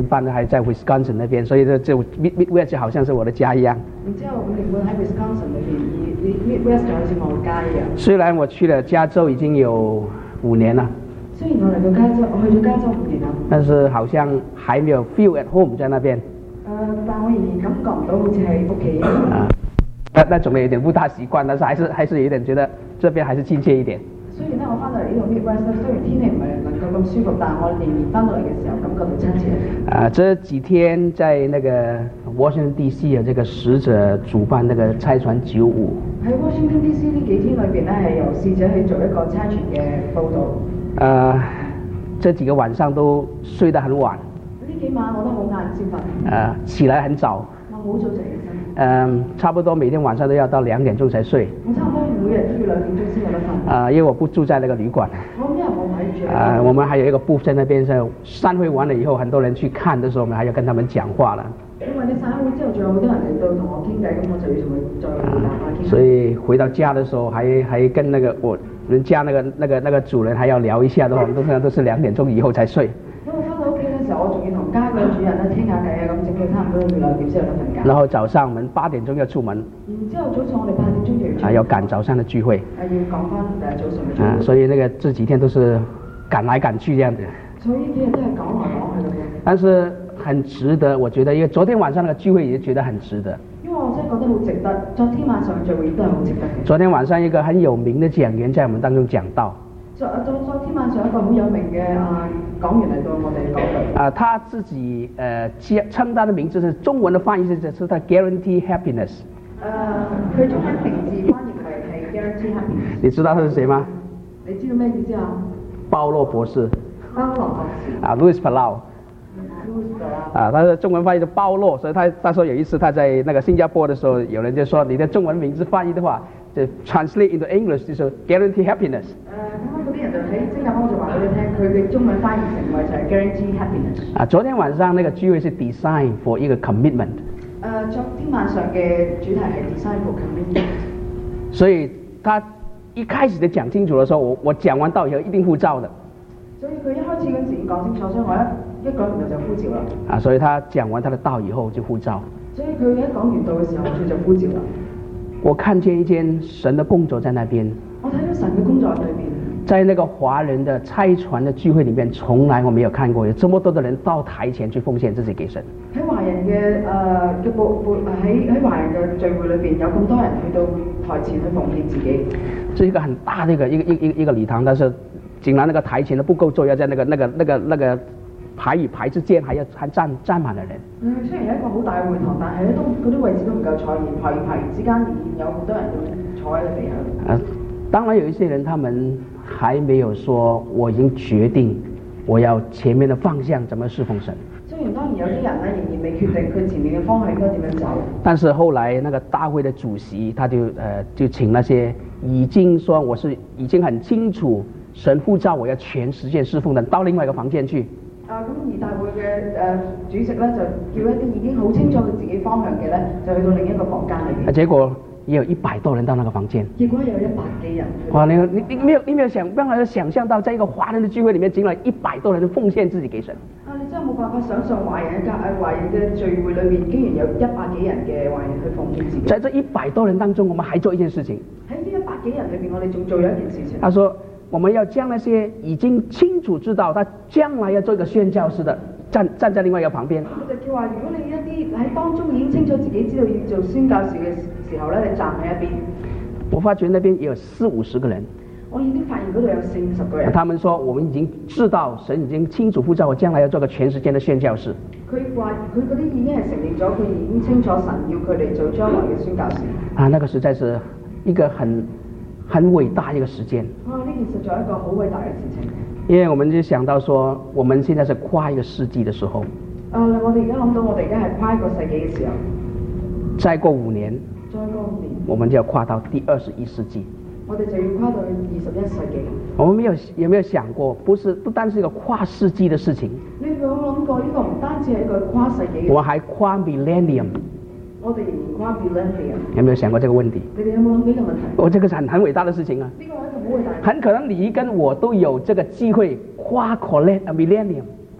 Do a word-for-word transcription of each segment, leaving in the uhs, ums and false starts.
年半还在 Wisconsin 那边，所以这这 Mid Midwest 就好像是我的家一样。 然之後五年半喺 Wisconsin 裏邊，而 Midwest 就好似我家一樣。 雖然我去了加州已經有五年了， 雖然我嚟到加州，我去咗加州五年啦， 但是好像還沒有 feel at home 在那邊。 呃，但我仍然感覺唔到好似喺屋企一樣。 啊，那那種有點不大習慣，但是還是還是有點覺得這邊還是親切一點。 雖然咧，我翻到嚟呢度 Midwest 咧，雖然天氣唔係能夠咁舒服，但我仍然翻到嚟嘅時候感覺到親切。 啊，這幾天在那個 Washington D C 嘅這個使者主辦那個差傳九五。 喺 Washington D C 呢幾天裏邊咧，係由使者去做一個差傳嘅報導。呃， 這幾個晚上都睡得很晚。 呢幾晚我都好晏先瞓。 呃，起來很早。 我好早就起身。 嗯，差不多每天晚上都要到兩點鐘才睡。 我差唔多每日都要兩點鐘先有得瞓。 啊，因為我不住在那個旅館。 我因為我唔喺住。 啊，我們還有一個 booth 在那邊，是散會完了以後，很多人去看的時候，我們還要跟他們講話了。 因為你散會之後，仲有好多人嚟到同我傾偈，咁我就要同佢再回答下傾。 所以回到家的時候，還還跟那個我人家那個那個那個主人還要聊一下的話，我們通常都是兩點鐘以後才睡。 因為翻到屋企嘅時候，我仲要同家嘅主人咧傾下偈啊，咁整到差唔多要兩點先有得瞓覺。 然後早上我們八點鐘要出門。 然之後早上我哋八點鐘就要出門。 啊，要趕早上的聚會。 啊，要講翻誒早上嘅聚會。 啊，所以那個這幾天都是趕來趕去這樣子。 所以呢幾日都係講來講去咁樣。 但是很值得，我覺得，因為昨天晚上那個聚會也覺得很值得。 因為我真係覺得好值得，昨天晚上嘅聚會亦都係好值得嘅。 昨天晚上一個很有名的講員在我們當中講道。 昨昨昨天晚上一個好有名嘅啊講員嚟到我哋講道。 啊，他自己誒稱他的名字是中文的翻譯是是他 guarantee happiness。誒， 佢中文名字翻譯為係 guarantee happiness。 你知道他是誰嗎？ 你知道咩意思啊？ 鮑羅博士。 鮑羅博士。 啊 ，Louis Palau。啊，他的中文翻譯的鮑羅，所以他他說有一次他在那個新加坡的時候，有人就說你的中文名字翻譯的話，就 translate into English 就是 guarantee happiness。誒， 咁樣嗰啲人就喺新加坡就話俾你聽，佢嘅中文翻譯成為就係 guarantee happiness。啊，昨天晚上那個聚會是 design for 一個 commitment。誒，昨天晚上嘅主題係 design for commitment。所以他一開始的講清楚的時候，我我講完道以後一定呼召的。所以佢一開始嗰陣時講清楚，所以我一一講完就呼召啦。啊，所以他講完他的道以後就呼召。所以佢一講完道嘅時候，佢就呼召啦。我看見一件神的工作在那邊。我睇到神嘅工作喺裏邊。在那個華人的差傳的聚會裡面，從來我沒有看過有這麼多的人到台前去奉獻自己給神。喺華人嘅誒嘅部部喺喺華人嘅聚會裏邊，有咁多人去到台前去奉獻自己。這是一個很大的一個一個一個一個禮堂，但是竟然那個台前都不夠坐，要在那個那個那個那個排與排之間，還要還站站滿了人。嗯，雖然有一個好大嘅會堂，但係咧都嗰啲位置都唔夠坐，而排與排之間仍然有好多人坐喺個地下。啊，當然有一些人，他們還沒有說我已經決定我要前面的方向怎麼侍奉神。雖然當然有啲人咧仍然未決定佢前面嘅方向應該點樣走。但是後來那個大會的主席，他就誒、呃、就請那些已經說我是已經很清楚神呼召我要全時間侍奉的，到另外一個房間去。啊，咁而大會嘅誒、呃、主席咧就叫一啲已經好清楚佢自己方向嘅咧，就去到另一個房間裏邊。啊，結果也有一百多人到那個房間。結果有一百幾人。哇！你你你沒有你沒有想辦法想象到，在一個華人的聚會裡面，竟然一百多人奉獻自己給神。啊！你真係冇辦法想象華人嘅家誒華人嘅聚會裏邊，竟然有一百幾人嘅華人去奉獻自己。在這一百多人當中，我們還做一件事情。喺呢一百幾人裏邊，我哋仲做咗一件事情。他說：我們要將那些已經清楚知道他將來要做一個宣教士的，站站在另外一個旁邊。佢就叫話：如果你一啲喺當中已經清楚自己知道要做宣教士嘅時候咧，你站喺一邊。我發覺那邊也有四五十個人。我已經發現嗰度有四五十個人。他們說：我們已經知道神已經清楚呼召我將來要做個全時間的宣教士。佢話：佢嗰啲已經係承認咗，佢已經清楚神要佢哋做將來嘅宣教士。啊，那個實在是一個很很偉大一個時間。哇！呢件實在係一個好偉大嘅事情。因為我們就想到說，我們現在是跨一個世紀的時候。誒、呃，我哋而家諗到，我哋而家係跨一個世紀嘅時候。再過五年。再過五年。我們就要跨到第二十一世紀。我哋就要跨到二十一世紀。我們沒有有沒有想過，不是不單是一個跨世紀的事情。你有冇諗過呢個唔單止係一個跨世紀？我還跨 millennium。我哋仍然跨 millennium。有沒有想過這個問題？你哋有冇諗呢個問題？我這個是很很偉大的事情啊。呢個係一個好偉大。很可能你跟我都有這個機會跨 millennium。誒，可能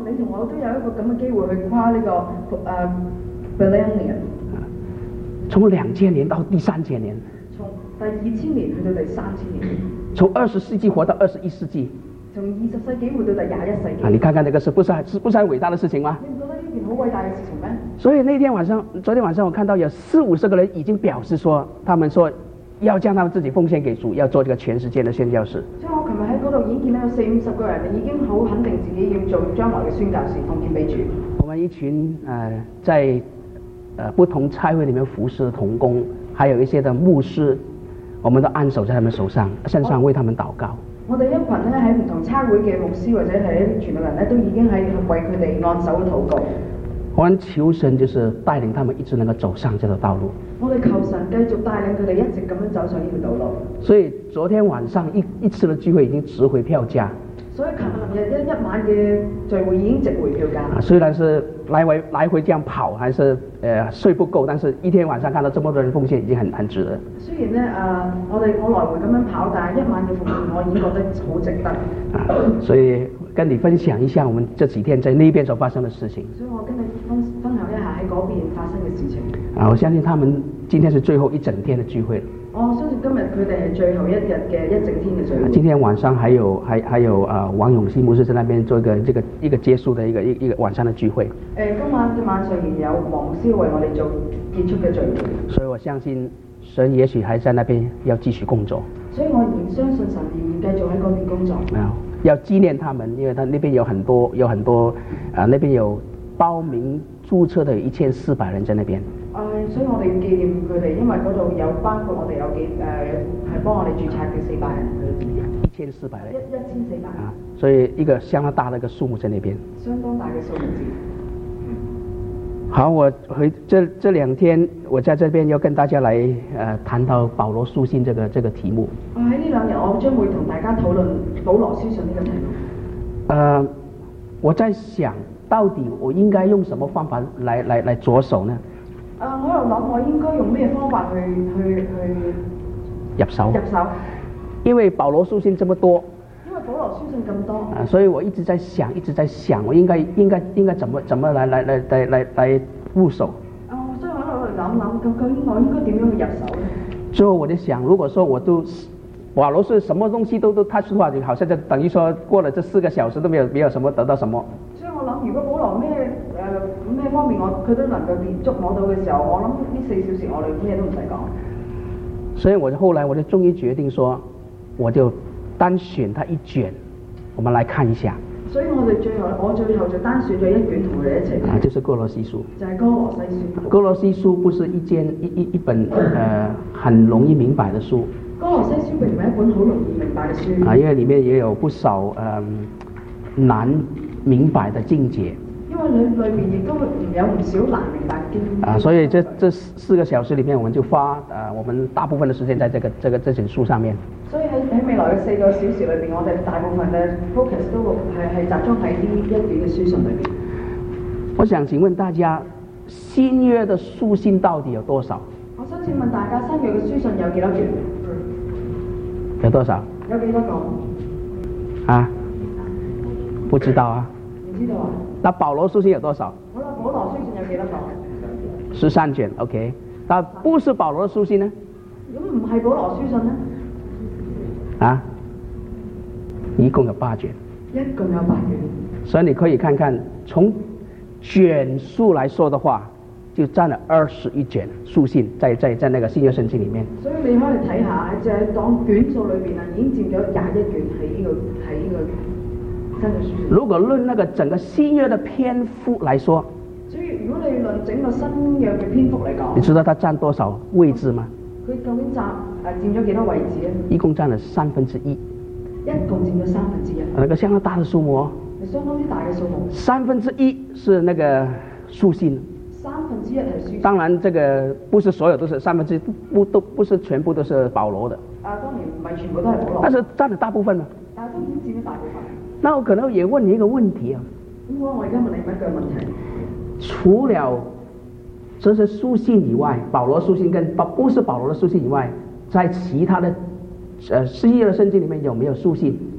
你同我都有一個咁嘅機會去跨呢個誒 millennium。 從兩千年到第三千年。 從第二千年去到第三千年。 從二十世紀活到二十一世紀。 從二十世紀活到第廿一世紀。 啊，你看看這個是不是是不是很偉大的事情嗎？ 你唔覺得呢件好偉大嘅事情咩？ 所以那天晚上，昨天晚上我看到有四五十個人已經表示說，他們說要將他們自己奉獻給主，要做這個全世界的宣教士。 所以我琴日喺嗰度已經見到有四五十個人已經好肯定自己要做將來嘅宣教士，奉獻俾主。 我們一群呃在呃不同差會裡面服侍的同工，還有一些的牧師，我們都按手在他們手上，身上為他們禱告。 我哋一群咧喺唔同差會嘅牧師或者係一啲傳道人咧，都已經喺為佢哋按手禱告。 我們求神就是帶領他們一直能夠走上這條道路。 我哋求神繼續帶領佢哋一直咁樣走上呢條道路。 所以昨天晚上一一次的聚會已經值回票價。所以琴日一一晚嘅聚會已經值回票價。 啊，雖然是來回來回這樣跑，還是呃睡不夠，但是一天晚上看到這麼多人奉獻，已經很很值得。 雖然咧誒、呃，我哋我來回咁樣跑，但係一晚嘅奉獻，我已經覺得好值得。 啊，所以跟你分享一下我們這幾天在那邊所發生的事情。 所以我跟你分分享一下喺嗰邊發生嘅事情。 啊，我相信他們今天是最後一整天的聚會了。 我相信今日佢哋係最後一日嘅一整天嘅聚會。 今天晚上還有還還有啊、呃、王永熙牧師在那邊做一個這個一個結束的一個一個一個晚上的聚會。誒、 呃，今晚嘅晚上仍有王牧師為我哋做結束嘅聚會。 所以我相信神也許還在那邊要繼續工作。 所以我仍相信神仍然繼續喺嗰邊工作。 啊，要紀念他們，因為他那邊有很多有很多啊，那邊有報名註冊的有一千四百人在那邊。 誒、呃，所以我哋要紀念佢哋，因為嗰度有包括我哋有幾誒係幫我哋註冊嘅四百人。 一千四百人。 一一千四百。啊， 所以一個相當大的一個數目在那邊。 相當大嘅數目字。 好，我回這這兩天，我在這邊要跟大家來誒、呃、談到保羅書信這個這個題目。 我喺呢兩日，我將會同大家討論保羅書信呢個題目。 呃，我在想到底我應該用什麼方法來來來着手呢？ 誒、呃，我喺度諗，我應該用咩方法去去去入手？ 入手。 因為保羅書信這麼多。 因為保羅書信咁多。啊， 所以我一直在想，一直在想，我應該應該應該怎麼怎麼來來來來來來入手。 哦，所以我喺度諗諗，究竟我應該點樣去入手呢？ 最後我就想，如果說我都保羅是什麼東西都都 touch 的話，就好像就等於說過了這四個小時都沒有沒有什麼得到什麼。所以我諗，如果保羅咩誒咩方面我佢都能夠連觸摸到嘅時候，我諗呢四小時我哋咩都唔使講。所以我就後來我就終於決定說，我就單選他一卷，我們來看一下。所以我哋最後我最後就單選咗一卷同佢哋一齊。啊，就是哥羅西書。就係哥羅西書。哥羅西書不是一件一一一本呃很容易明白的書。哥羅西書並唔係一本好容易明白嘅書。啊，因為裡面也有不少呃難明白的經節。因為裏裏面亦都有唔少難明白經。啊，所以這這四個小時裡面，我們就花呃我們大部分的時間在這個這個這本書上面。所以喺喺未來嘅四個小時裏邊，我哋大部分嘅 focus 都係係集中喺呢一卷嘅書信裏邊。我想請問大家，新約的書信到底有多少？我想請問大家，新約嘅書信有幾多卷？有多少？有幾多個？啊？不知道啊。唔知道啊？那保羅書信有多少？好啦，保羅書信有幾多個？十三卷 ，OK。但不是保羅的書信呢？咁唔係保羅書信呢？啊，一共有八卷，一共有八卷，所以你可以看看，從卷數來說的話，就佔了二十一卷書信在，在在在那個新約聖經裡面。所以你可以睇下，就係講卷數裏邊啊，已經佔咗廿一卷喺呢個喺呢個新約書信。如果論那個整個新約的篇幅來說，所以如果你論整個新約嘅篇幅嚟講，你知道它佔多少位置嗎？佢究竟佔誒佔咗幾多位置咧？一共佔了三分之一。一共佔咗三分之一。那個相當大的數目哦。係相當之大嘅數目。三分之一是那個書信。三分之一係書信。當然，這個不是所有都是三分之一，不都不是全部都是保羅的。啊，當然唔係全部都係保羅。但是佔了大部分嘛。但係都已經佔咗大部分。那我可能也問你一個問題啊。咁我我而家問你一個問題。除了這些書信以外，保羅書信跟不是保羅的書信以外，在其他的呃新約的聖經裡面有沒有書信？除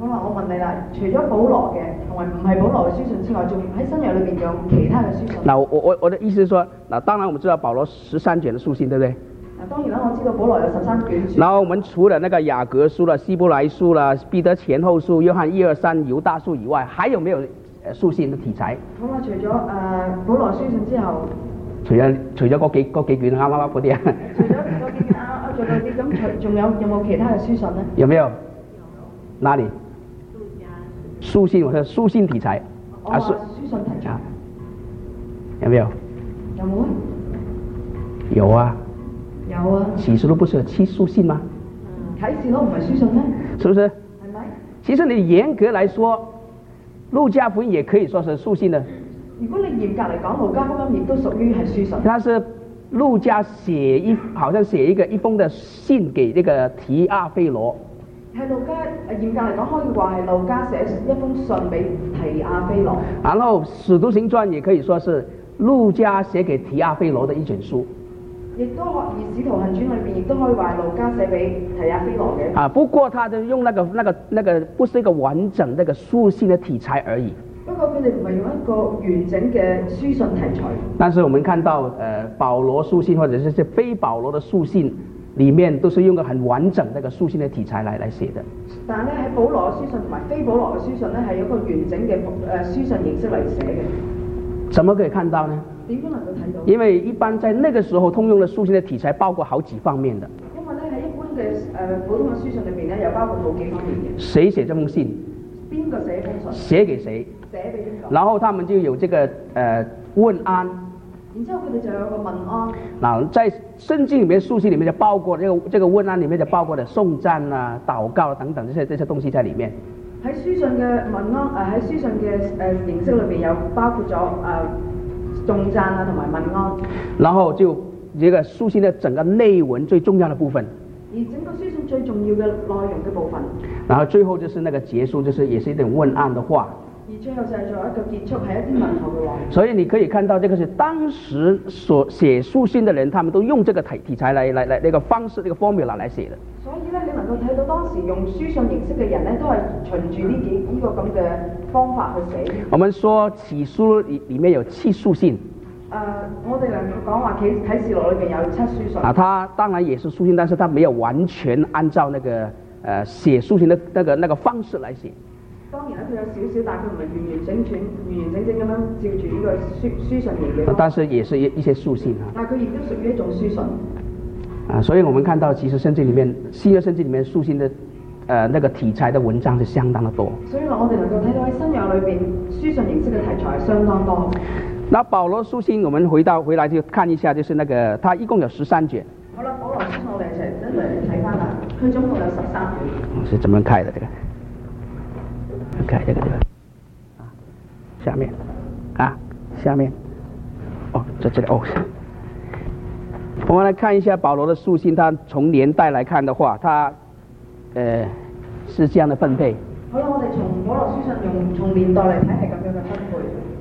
好啦，我問你啦，除咗保羅嘅同埋唔係保羅嘅書信之外，仲喺新約裏邊有其他嘅書信？ 那我我我的意思是說，那當然我們知道保羅十三卷的書信，對不對？ 那當然啦，我知道保羅有十三卷書。 然後我們除了那個雅各書啦、希伯來書啦、彼得前後書、約翰一二三、猶大書以外，還有沒有書信的題材？ 好啦，除咗誒、呃、保羅書信之後， 除咗除咗嗰幾嗰幾卷啱啱嗰啲啊。 除咗嗰幾卷啱啱做嗰啲，咁除仲有有冇其他嘅書信呢？ 有沒有？哪裡？書信，我說書信題材。 哦，啊、書信題材。 有沒有？ 有冇啊？ 有啊。 有啊。 啟示錄不是有七書信嗎？ 啟示錄唔係書信咩？ 是不是？ 係咪？ 其實你嚴格來說，路加福音也可以說是書信的。 如果你嚴格嚟講，路加福音亦都屬於係書信。 它是路加寫一，好像寫一個一封的信給那個提阿非羅。 係路加，嚴格嚟講可以話係路加寫一封信俾提阿非羅。 然後《使徒行傳》也可以說是路加寫給提阿非羅的一卷書。 亦都可以，《使徒行傳》裏邊亦都可以話路加寫俾提阿非羅嘅。 啊，不過他就用那個、那個、那個，不是一個完整那個書信的題材而已。 不過佢哋唔係用一個完整嘅書信題材。 但是我們看到，呃，保羅書信或者是些非保羅的書信。裡面都是用個很完整那個書信的題材來來寫的。 但係咧喺保羅嘅書信同埋非保羅嘅書信咧係一個完整嘅誒書信形式嚟寫嘅。 怎麼可以看到呢？ 點樣能夠睇到？ 因為一般在那個時候通用的書信的題材包括好幾方面的。 因為咧喺一般嘅誒、呃、普通嘅書信裏邊咧有包括好幾方面嘅。 誰寫這封信？ 邊個寫封信？ 寫給誰？ 寫俾邊個？ 然後他們就有這個誒、呃、問安。 然之後佢哋就有個問安。 嗱，在聖經裡面書信裡面就包括這個這個問安裡面就包括了頌讚啊、禱告啊等等這些這些東西在裡面。 喺書信嘅問安誒喺書信嘅誒形式裏邊有包括咗誒頌讚啊同埋問安。 然後就這個書信的整個內文最重要的部分。 而整個書信最重要嘅內容嘅部分。 然後最後就是那個結束，就是也是一點問安的話。 而最後就係做一個結束，係一啲問候嘅話。 所以你可以看到，這個是當時所寫書信的人，他們都用這個題題材來來來那個方式，這個 formula 來寫的。 所以咧，你能夠睇到當時用書信形式嘅人咧，都係循住呢幾呢個咁嘅方法去寫。 我們說啟示錄裡裡面有七書信。 誒、呃，我哋能夠講話啟啟示錄裏邊有七書信。 啊，它當然也是書信，但是它沒有完全按照那個誒、呃、寫書信的那個那個方式來寫。當然咧，佢有少少，但佢唔係完完整全、完完整整咁樣照住呢個書書信嚟嘅。但是也是一一些書信啊。但係佢亦都屬於一種書信。啊，所以我們看到其實聖經裡面新約聖經裡面書信的，呃，那個題材的文章是相當的多。所以我哋能夠睇到喺新約裏邊書信形式嘅題材係相當多。那保羅書信，我們回到回來就看一下，就是那個，它一共有十三卷。好了，保羅書信我哋一齊一齊睇翻啦，佢總共有十三卷。是怎麼開的這個？看這個這個，啊，下面，啊，下面，哦，在這裡哦。我們來看一下保羅的書信，它從年代來看的話，它，呃，是這樣的分配。好了，我哋從保羅書信用從年代嚟睇係咁樣嘅分配。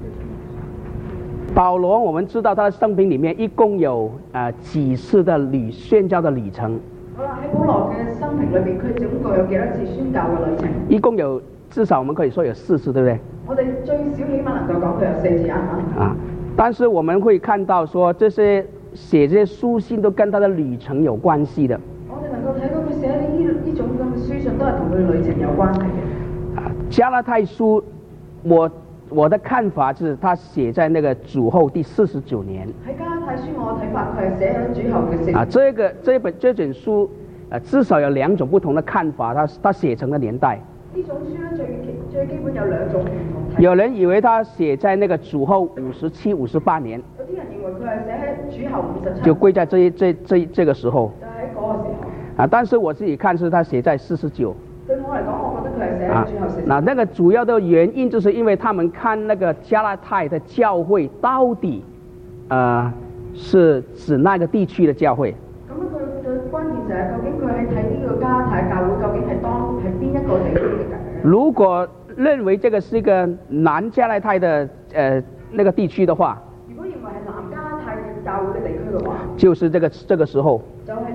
保羅，我們知道他的生平裡面一共有呃幾次的旅宣教的旅程。好啦，喺保羅嘅生平裏邊，佢總共有幾多次宣教嘅旅程？一共有至少我們可以說有四次，對不對？我哋最少起碼能夠講佢有四次啊。啊，但是我們會看到說，這些寫這些書信都跟他的旅程有關係的。我哋能夠睇到佢寫呢呢種咁嘅書信都係同佢旅程有關係嘅。啊，加拉太書，我。我的看法是，他寫在那個主後第四十九年。喺加拉太書，我嘅睇法佢係寫喺主後嘅四。啊，這個這本這本書，呃，至少有兩種不同的看法，他他寫成的年代。呢種書咧最最基本有兩種唔同。有人以為他寫在那個主後五十七、五十八年。有啲人認為佢係寫喺主後五十七。就歸在這這這這個時候。就喺嗰個時候。啊，但是我自己看是他寫在四十九。對我嚟講，我覺得佢係寫喺主後四十九。那那個主要的原因，就是因為他們看那個加拉太的教會到底，呃，是指那個地區的教會。咁佢嘅關鍵就係究竟佢喺睇呢個加拉太教會，究竟係當係邊一個地區嘅？如果認為這個是一個南加拉太的，呃，那個地區的話，如果認為係南加拉太教會嘅地區嘅話，就是這個這個時候。就係呢個時候。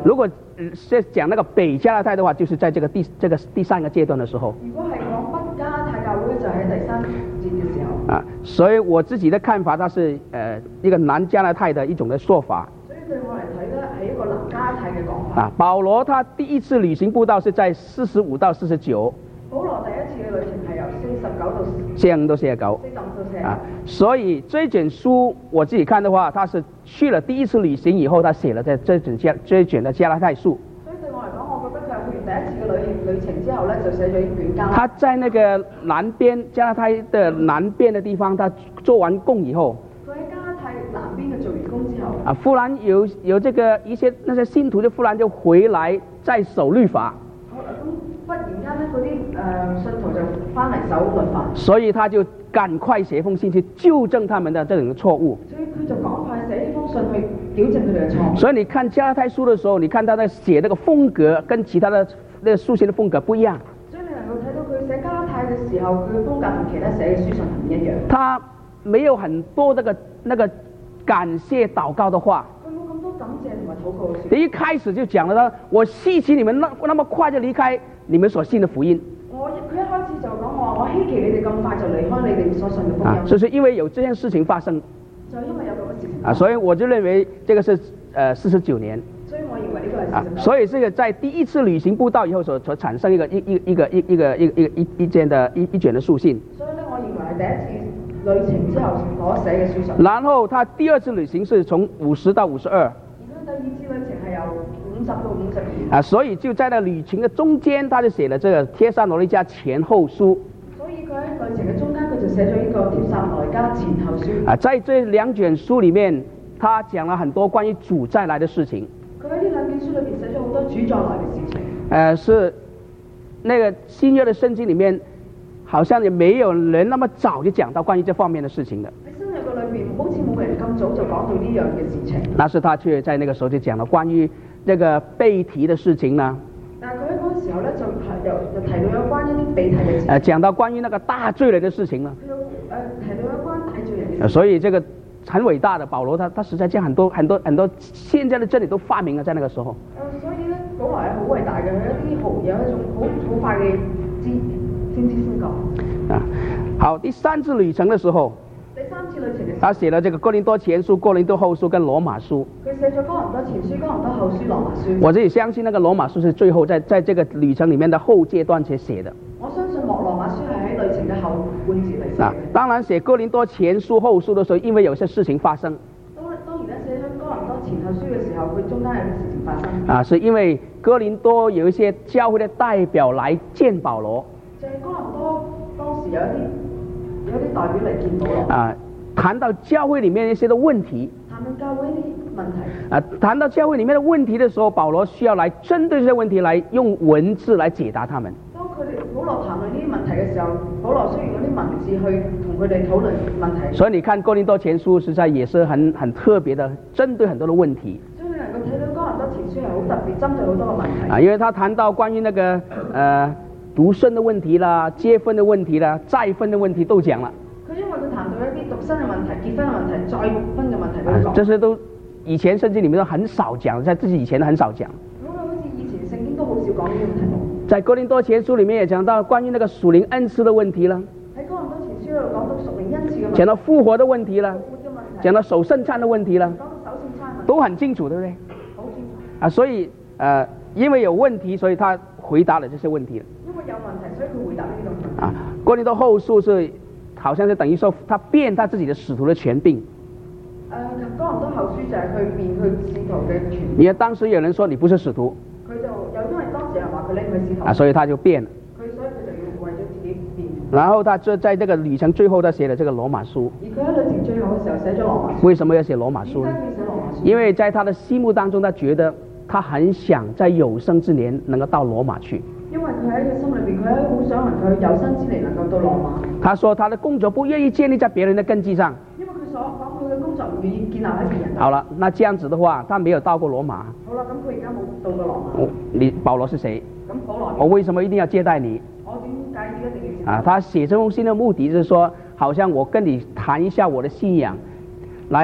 如果是讲那个北加拉太的话，就是在这个第这个第三个阶段的时候。 如果係講北加拉太教會就喺第三節嘅時候。 啊，所以我自己的看法，它是呃一個南加拉太的一種的說法。 所以對我嚟睇咧，係一個南加拉太嘅講法。 啊，保羅他第一次旅行布道是在四十五到四十九。 保羅第一次嘅旅程係由四十九到四十五到四十九。 四十五到四十九。 啊，所以這一卷書我自己看的話，他是去了第一次旅行以後，他寫了這這卷加這一卷的加拉太書。 所以對我嚟講，我覺得佢係去完第一次嘅旅旅程之後咧，就寫咗一卷加拉太。 他在那個南邊加拉太的南邊的地方，他做完工以後。 佢喺加拉太南邊嘅做完工之後。 啊，忽然有有這個一些那些信徒就忽然就回來再守律法。 忽然間咧，嗰啲誒信徒就翻嚟守律法， 所以他就趕快寫封信去糾正他們的這種錯誤。 所以佢就趕快寫呢封信去矯正佢哋嘅錯誤。 所以你看加拉太書的時候，你看他在寫那個風格跟其他的那個書信的風格不一樣。 所以你能夠睇到佢寫加拉太嘅時候，佢嘅風格同其他寫嘅書信係唔一樣。 他沒有很多那個那個感謝禱告的話。 佢冇咁多感謝同埋禱告嘅書。 你一開始就講了，我希奇你們那那麼快就離開你們所信的福音。 我佢一開始就講我我希奇你哋咁快就離開你哋所信嘅福音。 啊，就是因為有這件事情發生。 就因為有咁嘅事情。 啊，所以我就認為這個是呃四十九年。 所以我認為呢個係四十九年。 啊，所以這個在第一次旅行布道以後所所產生一個一一一個一一個一一一一卷的一一卷的書信。 所以呢，我認為係第一次旅程之後所寫嘅書信。 然後他第二次旅行是從五十到五十二。 第二次旅程係由五十到五十二。 啊，所以就在那旅程的中間，他就寫了這個帖撒羅尼迦前後書。 所以佢喺旅程嘅中間，佢就寫咗呢個帖撒羅尼迦前後書。 啊，在這兩卷書裡面，他講了很多關於主再來的事情。 佢喺呢兩卷書裏邊寫咗好多主再來嘅事情。 呃，是那個新約的聖經裡面，好像也沒有人那麼早就講到關於這方面的事情的。 喺新約嘅裏邊，好似冇人咁早就講到呢樣嘅事情。 但是他卻在那個時候就講了關於這個被提的事情呢。 但係佢喺嗰個時候咧，就又就提到有關一啲被提嘅事情。 呃，講到關於那個大罪人的事情呢。 佢誒提到有關大罪人嘅事情。 呃，所以這個很偉大的保羅，他他實在將很多很多很多現在的真理都發明了，在那個時候。 誒，所以咧，保羅係好偉大嘅，佢一啲好有一種好好快嘅知先知先覺。 啊，好，第三次旅程的時候。 第三次旅程嘅時候， 他寫了這個哥林多前書、哥林多後書跟羅馬書。 佢寫咗哥林多前書、哥林多後書、羅馬書。 我自己相信那個羅馬書是最後在在這個旅程裡面的後階段才寫的。 我相信莫羅馬書係喺旅程嘅後半節嚟寫嘅。 啊，當然寫哥林多前書、後書的時候，因為有些事情發生。 當當然咧，寫咗哥林多前後書嘅時候，佢中間有啲事情發生。 啊，是因為哥林多有一些教會的代表來見保羅。 就係哥林多當時有一啲有啲代表嚟見保羅。 啊。談到教會裡面一些的問題， 談到教會啲問題， 啊，談到教會裡面的問題的時候，保羅需要來針對這些問題來用文字來解答他們。 當佢哋保羅談論呢啲問題嘅時候，保羅需要用啲文字去同佢哋討論問題。 所以你看哥林多前書實在也是很很特別的，針對很多的問題。 所以你能夠睇到哥林多前書係好特別，針對好多嘅問題。 啊，因為他談到關於那個呃獨身的問題啦、結婚的問題啦、再婚的問題都講了。 佢因為佢談到一啲獨身嘅問題、結婚嘅問題、再婚嘅問題都講。 這些都以前聖經裡面都很少講，在自己以前都很少講。 咁啊，好似以前聖經都好少講呢個題目。 在哥林多前書裡面也講到關於那個屬靈恩賜的問題啦。 喺哥林多前書度講到屬靈恩賜嘅問題。 講到復活的問題啦。講到守聖餐的問題啦。 講到守聖餐。 都很清楚，對不對？ 好清楚。 啊，所以呃，因為有問題，所以他回答了這些問題。 因為有問題，所以佢回答呢個問題。 啊，哥林多後書是。好像是等於說，他變他自己的使徒的權柄。 誒，哥林多後書就係佢變佢使徒嘅權柄。 因為當時有人說你不是使徒， 佢就有因為當時有人話佢你唔係使徒， 啊，所以他就變了。 佢所以佢就要為咗自己變。 然後他就在這個旅程最後，他寫了這個羅馬書。 而佢喺旅程最後嘅時候寫咗羅馬書。 為什麼要寫羅馬書呢？ 點解要寫羅馬書？ 因為在他的心目當中，他覺得他很想在有生之年能夠到羅馬去。 因為佢喺佢心裏邊，佢好想能夠有生之年能夠到羅馬。 他說他的工作不願意建立在別人的根基上。 因為佢所講佢嘅工作唔願意建立喺別人。 好了，那這樣子的話，他沒有到過羅馬。 好啦，咁佢而家冇到過羅馬。 哦，你保羅是誰？ 咁保羅。 我為什麼一定要接待你？ 我點解一定要接待？ 啊，他寫這封信的目的就是說，好像我跟你談一下我的信仰，來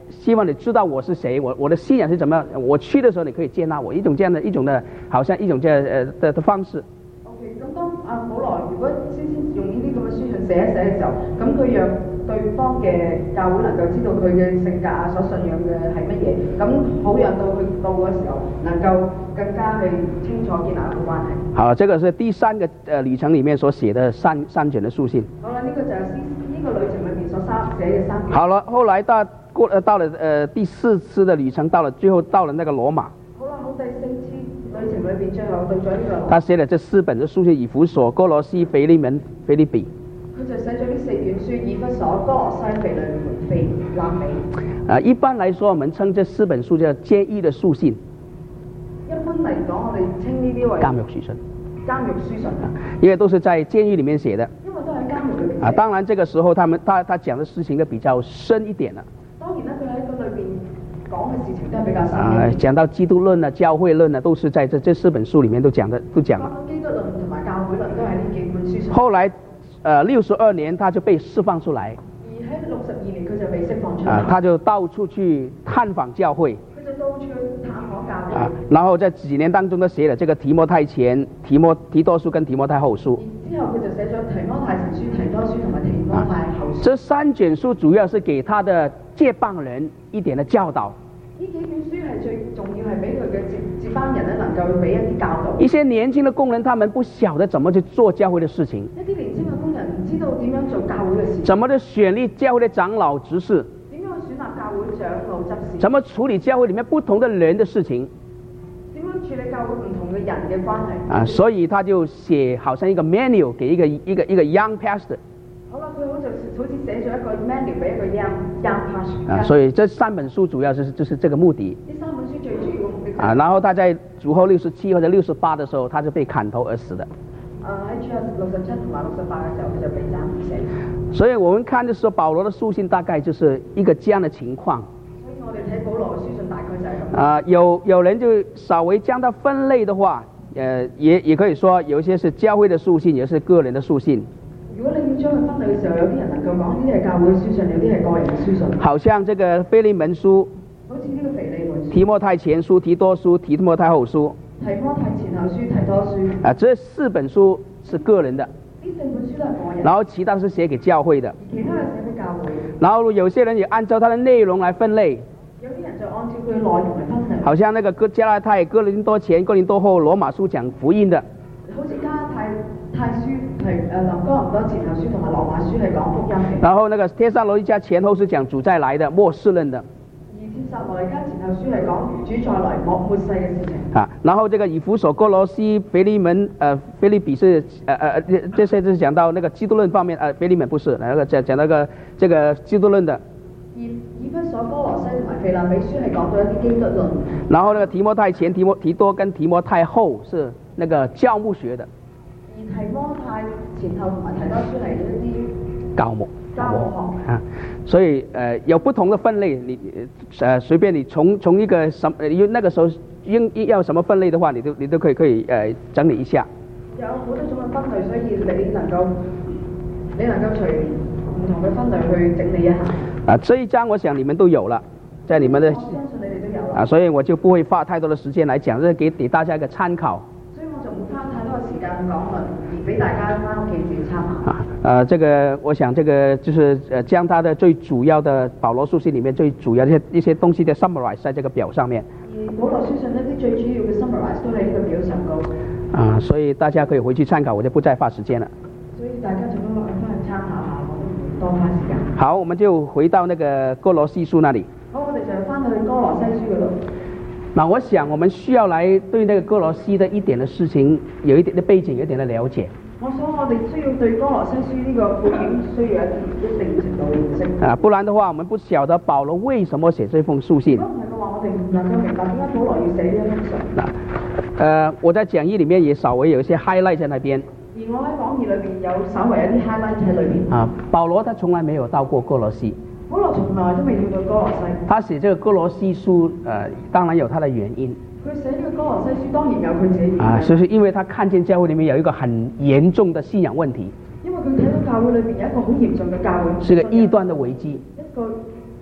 希望你知道我是谁，我我的信仰是怎么样，我去的时候你可以接纳我，一种这样的一种的，好像一种这呃的的方式。 OK， 咁當阿保羅如果先先用呢啲咁嘅書信寫一寫嘅時候，咁佢讓對方嘅教會能夠知道佢嘅性格啊、所信仰嘅係乜嘢，咁好讓到佢到嘅時候能夠更加去清楚建立一個關係。 好，這個是第三個呃旅程裡面所寫的三三卷的書信。 好啦，呢、這個就係呢個旅程裏面所三寫嘅三卷。 好了，後來到過呃到了呃第四次的旅程，到了最後到了那個羅馬。 好啦，好第四次旅程裏邊最後到咗呢個。 他寫了這四本的書信：以弗所、哥羅西、腓利門、腓立比。 佢就寫咗呢四卷書：以弗所、哥羅西、腓利門、腓立比。 啊，一般來說，我們稱這四本書叫監獄的書信。 一般嚟講，我哋稱呢啲為監獄書信。 監獄書信啊， 因為都是在監獄裡面寫的。 因為都喺監獄裏邊。 啊，當然這個時候他們他他講的事情都比較深一點了。 當然啦，佢喺個裏邊講嘅事情都係比較深嘅。 啊，講到基督論啊、教會論啊，都是在這這四本書裡面都講的，都講了。 講到基督論同埋教會論都係呢幾本書信。 後來，呃，六十二年他就被釋放出來。 而喺六十二年佢就被釋放出來。 啊，他就到處去探訪教會。 佢就到處去探訪教會。 啊，然後在幾年當中都寫了這個提摩太前、提摩提多書跟提摩太後書。 之後佢就寫咗提摩太前書、提多書同埋提摩太後書。 這三卷書主要是給他的接棒人一點的教導。 呢幾卷書係最重要係俾佢嘅接接班人咧能夠俾一啲教導。 一些年輕的工人，他們不曉得怎麼去做教會的事情。 一啲年輕嘅工人唔知道點樣做教會嘅事情。 怎麼去選立教會的長老執事？ 點樣去選立教會長老執事？ 怎麼處理教會裡面不同的人的事情？ 點樣處理教會唔同嘅人嘅關係？ 啊，所以他就寫好像一個 menu 給一個一個一個 young pastor。 好啦，佢好就好似寫咗一個 menu 俾一個 young young pastor。 啊，所以這三本書主要就是就是這個目的。 呢三本書最主要嘅目的。 啊，然後他在主後六十七或者六十八的時候，他就被砍頭而死的。 呃，喺主後六十七同埋六十八嘅時候，佢就被斬死。 所以我們看的時候，保羅的書信大概就是一個這樣的情況。 所以我哋睇保羅嘅書信大概就係咁。 啊，有有人就稍微將它分類的話，呃，也也可以說，有些是教會的書信，有些是個人的書信。 如果你要將佢分類嘅時候，有啲人能夠講呢啲係教會書信，有啲係個人嘅書信。 好像這個腓利門書， 好似呢個腓利門書、 提摩太前書、提多書、提摩太後書。 提摩太前後書、提多書。 啊，這四本書是個人的。 呢四本書都係個人。 然後其他是寫給教會的。 其他係寫俾教會。 然後有些人也按照它的內容來分類。 有啲人就按照佢嘅內容嚟分類。 好像那個哥加拉太、哥林多前、哥林多後、羅馬書講福音的。 好似加拉太太書係誒林哥林多前後書同埋羅馬書係講福音嘅。 然後那個帖撒羅尼迦前後是講主再來的、末世論的。 而帖撒羅尼迦前後書係講主再來末末世嘅事情。 啊，然後這個以弗所、哥羅西、腓利門、呃腓立比是呃呃這這些就是講到那個基督論方面，呃腓利門不是，那個講講那個這個基督論的。 而以弗所、哥羅西同埋腓立比書係講到一啲基督論。 然後那個提摩太前、提摩提多跟提摩太後是那個教牧學的。 而提摩太前後同埋提多書係一啲教牧。 教牧學。 啊，所以呃有不同的分類，你呃隨便你從從一個什麼，因為那個時候應要什麼分類的話，你都你都可以可以呃整理一下。 有好多種嘅分類，所以你能夠你能夠隨唔同嘅分類去整理一下。 啊，這一章我想你們都有了，在你們的。 我相信你哋都有啦。 啊，所以我就不會花太多的時間來講，這是給給大家一個參考。 所以我就唔花太多嘅時間講論，而俾大家翻屋企自己參考。 啊，呃，這個我想這個就是呃將它的最主要的保羅書信裡面最主要的一些一些東西的 summarize 在這個表上面。 而保羅書信呢啲最主要嘅 summarize 都喺呢個表上高。 啊，所以大家可以回去參考，我就不再花時間了。 所以大家就都翻去參考下，我都唔多花時間。 好，我們就回到那個哥羅西書那裡。 好，我哋就翻到去哥羅西書嗰度。 那我想我們需要來對那個哥羅西的一點的事情有一點的背景，有一點的了解。 我想我哋需要對哥羅西書呢個背景需要一一定程度嘅認識。 啊，不然的話，我們不曉得保羅為什麼寫這封書信。 如果唔係嘅話，我哋唔能夠明白點解保羅要寫呢一封信。 啊，呃，我在講義裡面也稍微有一些 highlight 在那邊。 而我喺講義裏邊有稍微一啲 highlight 喺裏邊。 啊，保羅他從來沒有到過哥羅西。 保羅從來都未去過哥羅西。 他寫這個哥羅西書，呃，當然有他的原因。 佢寫呢個哥羅西書當然有佢自己原因。 啊，就是因為他看見教會裡面有一個很嚴重的信仰問題。 因為佢睇到教會裏邊有一個好嚴重嘅教會。 是個異端的危機。 一個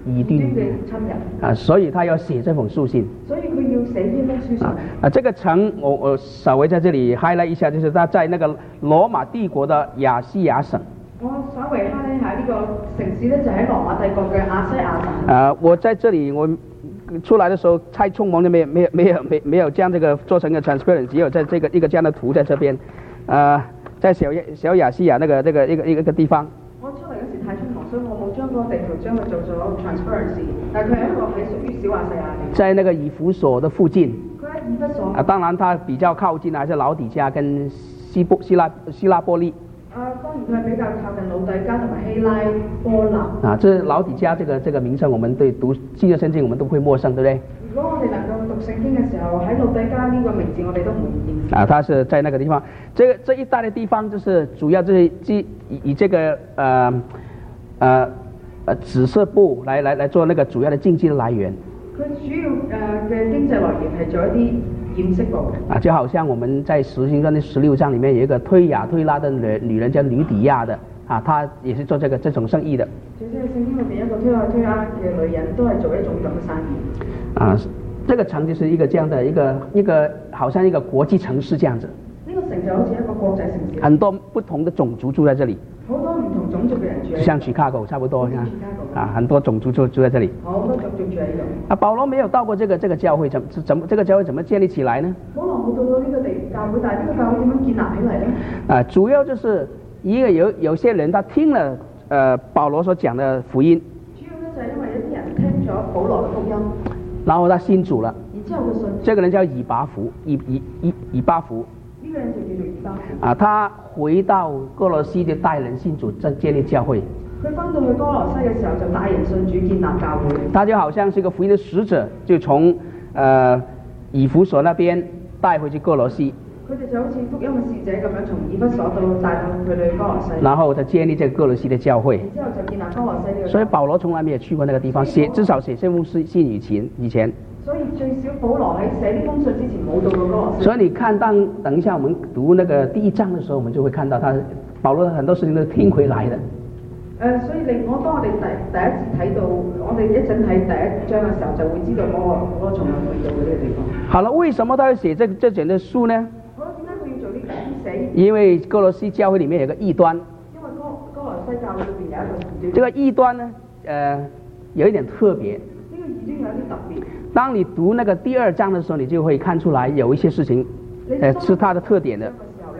異端嘅侵入。 啊，所以他要寫這封書信。 所以佢要寫呢封書信。 啊，啊這個城我我稍微在這裡 highlight 一下，就是他在那個羅馬帝國的亞西亞省。 我稍微 highlight 下呢個城市咧，就喺羅馬帝國嘅亞西亞省。 啊，我在這裡我出來的時候太匆忙，就沒有沒有沒有沒沒有將這個做成個 transparent， 只有在這個一個這樣的圖在這邊，啊，在小亞小亞細亞那個這個一個一個一個地方。我出嚟嗰時太匆忙，所以我冇將嗰個地圖將佢做咗 transparency， 但係佢係一個係屬於小亞細亞。在那個以弗所的附近。佢喺以弗所。啊，當然它比較靠近還是老底嘉跟希波希拉希拉波利。啊，當然佢係比較靠近老底嘉同埋希拉波納。啊，這老底嘉這個這個名稱，我們對讀新約聖經我們都會陌生，對不對？如果我哋能夠讀聖經嘅時候，喺老底嘉呢個名字我哋都唔會認識。啊，它是在那個地方，這個這一帶的地方就是主要就是以以這個呃呃呃紫色布來來來做那個主要的經濟的來源。佢主要誒嘅經濟來源係做一啲染色布。啊，就好像我們在使徒行傳的十六章裡面有一個推雅推拉的女女人叫呂底亞的，啊，她也是做這個這種生意的。就即係聖經裏邊一個推雅推拉嘅女人都係做一種咁嘅生意。啊，這個城就是一個這樣的一個一個好像一個國際城市這樣子。呢個城就好似一個國際城市。很多不同的種族住在這裡。好多唔同種族嘅人住喺。像 Chicago 差不多，啊，很多種族住住在這裡。好多種族住喺度。啊，保羅沒有到過這個這個教會，怎怎麼這個教會怎麼建立起來呢？保羅冇到到呢個地教會，但係呢個教會點樣建立起嚟呢？啊，主要就是一個有有些人他聽了呃保羅所講的福音。主要呢就係因為有啲人聽咗保羅嘅福音，然後他信主了。然之後佢信。這個人叫以巴弗，以以以以巴弗。呢個人就叫做以巴弗。啊，他回到哥羅西就帶人信主，再建立教會。佢翻到去哥羅西嘅時候就帶人信主建立教會。他就好像是一個福音的使者，就從呃以弗所那邊帶回去哥羅西。佢哋就好似福音嘅使者咁樣，從以弗所到帶到佢哋哥羅西。然後就建立這個哥羅西的教會。然之後就建立哥羅西呢個。所以保羅從來沒有去過那個地方，寫至少寫這封信以前以前。所以最少保羅喺寫呢封信之前冇到過哥羅西。所以你看當等一下我們讀那個第一章的時候，我們就會看到他保羅很多事情都聽回來的。誒、呃，所以你我當我哋第第一次睇到，我哋一陣睇第一章嘅時候，就會知道嗰、那個嗰、那個從來未到嘅呢個地方。好了，為什麼他要寫這這卷的書呢？好啦，點解佢要做呢本書寫？因為哥羅西教會裡面有個異端。因為哥哥羅西教會裏邊有一個異端。這個異端呢，呃，有一點特別。呢個異端有啲特別。當你讀那個第二章的時候，你就會看出來有一些事情，呃，是它的特點的。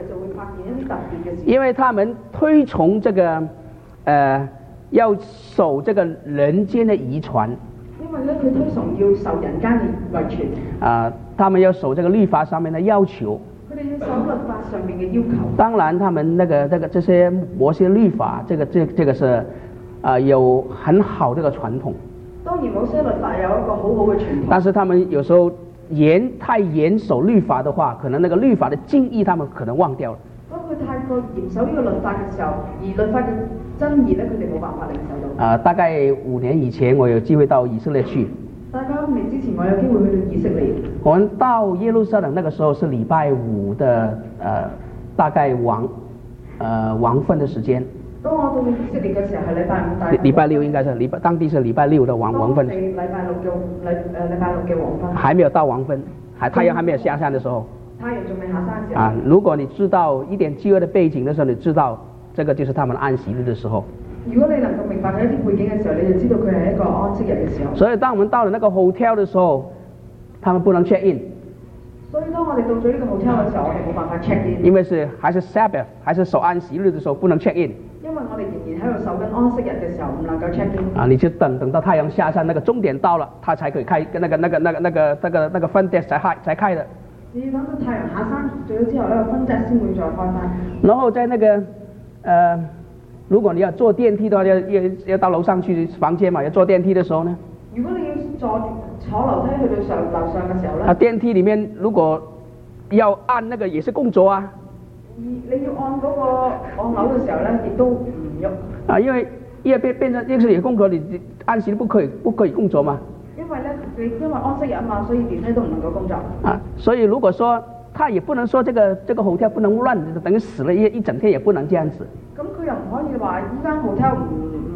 因為他們推崇這個，呃，要守這個人間的遺傳。因為呢，佢推崇要守人間嘅遺傳。啊、呃，他們要守這個律法上面的要求。佢哋要守律法上面嘅要求。當然，他們那個、這個這些摩西律法，這個、這、這個是，啊、呃，有很好這個傳統。當然，摩西律法有一個好好嘅傳統。但是他們有時候嚴太嚴守律法的話，可能那個律法的精義，他們可能忘掉了。當佢太過嚴守呢個律法嘅時候，而律法嘅真義咧，佢哋冇辦法領受到。啊、呃，大概五年以前，我有機會到以色列去。大概五年之前，我有機會去到以色列。我們到耶路撒冷，那個時候是禮拜五的，呃，大概黃，呃，黃昏的時間。當我到以色列嘅時候係禮拜五大。禮拜六應該是禮拜，當地是禮拜六的黃黃昏。禮拜六嘅禮誒禮拜六嘅黃昏。還沒有到黃昏，還太陽還沒有下山的時候。太陽仲未下山嘅時候。啊，如果你知道一點舊約的背景的時候，你知道這個就是他們安息日的時候。如果你能夠明白佢一啲背景嘅時候，你就知道佢係一個安息日嘅時候。所以當我們到了那個 hotel 的時候，他們不能 check in。所以當我哋到咗呢個 hotel 嘅時候，我哋冇辦法 check in。因為是還是 Sabbath，還是守安息日的時候，不能 check in。因為我哋仍然喺度守緊安息日嘅時候，唔能夠 check in。啊，你就等等到太陽下山，那個終點到了，他才可以開，那個那個那個那個那個那個 front desk 才開才開的。你要等到太陽下山咗之後，那個 front desk 先會再開翻。然後在那個，呃，如果你要坐電梯的話，要要要到樓上去房間嘛，要坐電梯的時候呢？如果你要坐坐樓梯去到上樓上嘅時候咧？啊，電梯裡面如果要按那個也是工作啊。你要按嗰個按鈕嘅時候咧，亦都唔喐。啊，因為因為變變成一個是工作，你按時都不可以不可以工作嘛。因為咧，你因為安息日啊嘛，所以電梯都唔能夠工作。啊，所以如果說他也不能說這個這個 hotel 不能亂，等於死了一一整天也不能這樣子。咁佢又唔可以話依間 hotel 唔唔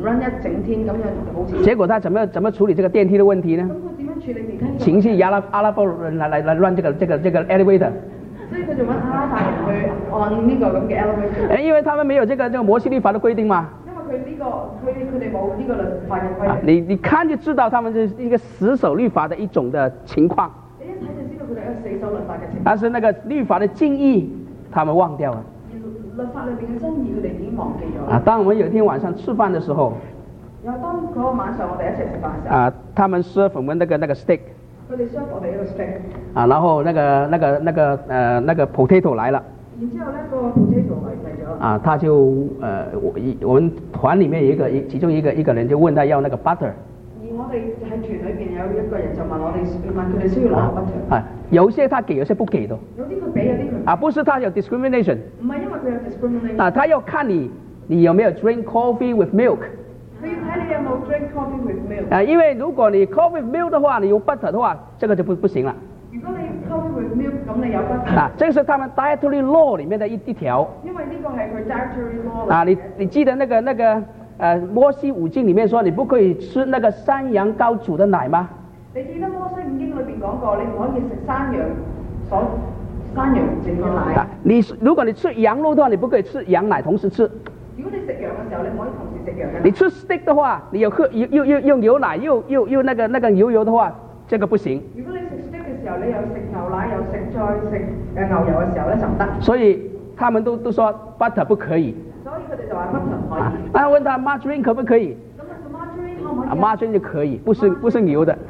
run 一整天咁樣好似。 結果他怎麼怎麼處理這個電梯的問題呢？ 咁佢點樣處理電梯？ 請去阿拉阿拉伯人來來來 run 這個這個這個 elevator。 所以佢就揾阿拉伯人去按呢個咁嘅 elevator。 因為他們沒有這個這個摩西律法的規定嘛。 因為佢呢個佢佢哋冇呢個律法嘅規定。 你你看就知道他們是一個死守律法的一種的情況。 你一睇就知道佢哋係死守律法嘅情況。 但是那個律法的精義，他們忘掉了。 律法裏邊嘅真義，佢哋已經忘記咗。 啊，當我們有一天晚上吃飯的時候， 有當嗰個晚上我哋一齊食飯嘅時候， 啊，他們 serve 我們那個那個 steak， 佢哋 serve 我哋一個 steak， 啊，然後那個那個那個呃那個 potato 來了， 然之後咧個 potato 嚟咗， 啊，他就呃我我們團裡面有一個一其中一個一個人就問他要那個 butter。 而我哋喺團裏邊有一個人就問我哋問佢哋需要攞 butter。 啊，有些他給，有些不給的。 有啲佢俾，有啲佢。啊， 不是他有 discrimination。 唔係因為佢有 discrimination。 啊，他要看你你有沒有 drink coffee with milk。 佢要睇你有冇 drink coffee with milk。 啊，因為如果你 coffee with milk 的話，你有 butter 的話，這個就不不行了。 如果你 coffee with milk，咁你有 butter。 啊，這個是他們 dietary law 裡面的一一條。 因為呢個係佢 dietary law。 啊，你你記得那個那個呃摩西五經裡面說你不可以吃那個山羊羔煮的奶嗎？ 你記得摩西五經裏邊講過，你唔可以食山羊所山羊整嘅奶。 啊，你如果你吃羊肉的話，你不可以吃羊奶同時吃。 如果你食羊嘅時候，你唔可以同時食羊嘅奶。 你吃 steak 的話，你有喝又又又又牛奶又又又那個那個牛油的話，這個不行。 如果你食 steak 嘅時候，你又食牛奶又食再食誒牛油嘅時候咧就唔得。 所以他們都都說 butter 不可以。 所以佢哋就話 butter 唔可以。 啊，問他 margarine 可不可以？ 咁啊 margarine 可唔可以？ 啊 margarine 就可以，不是不是牛的。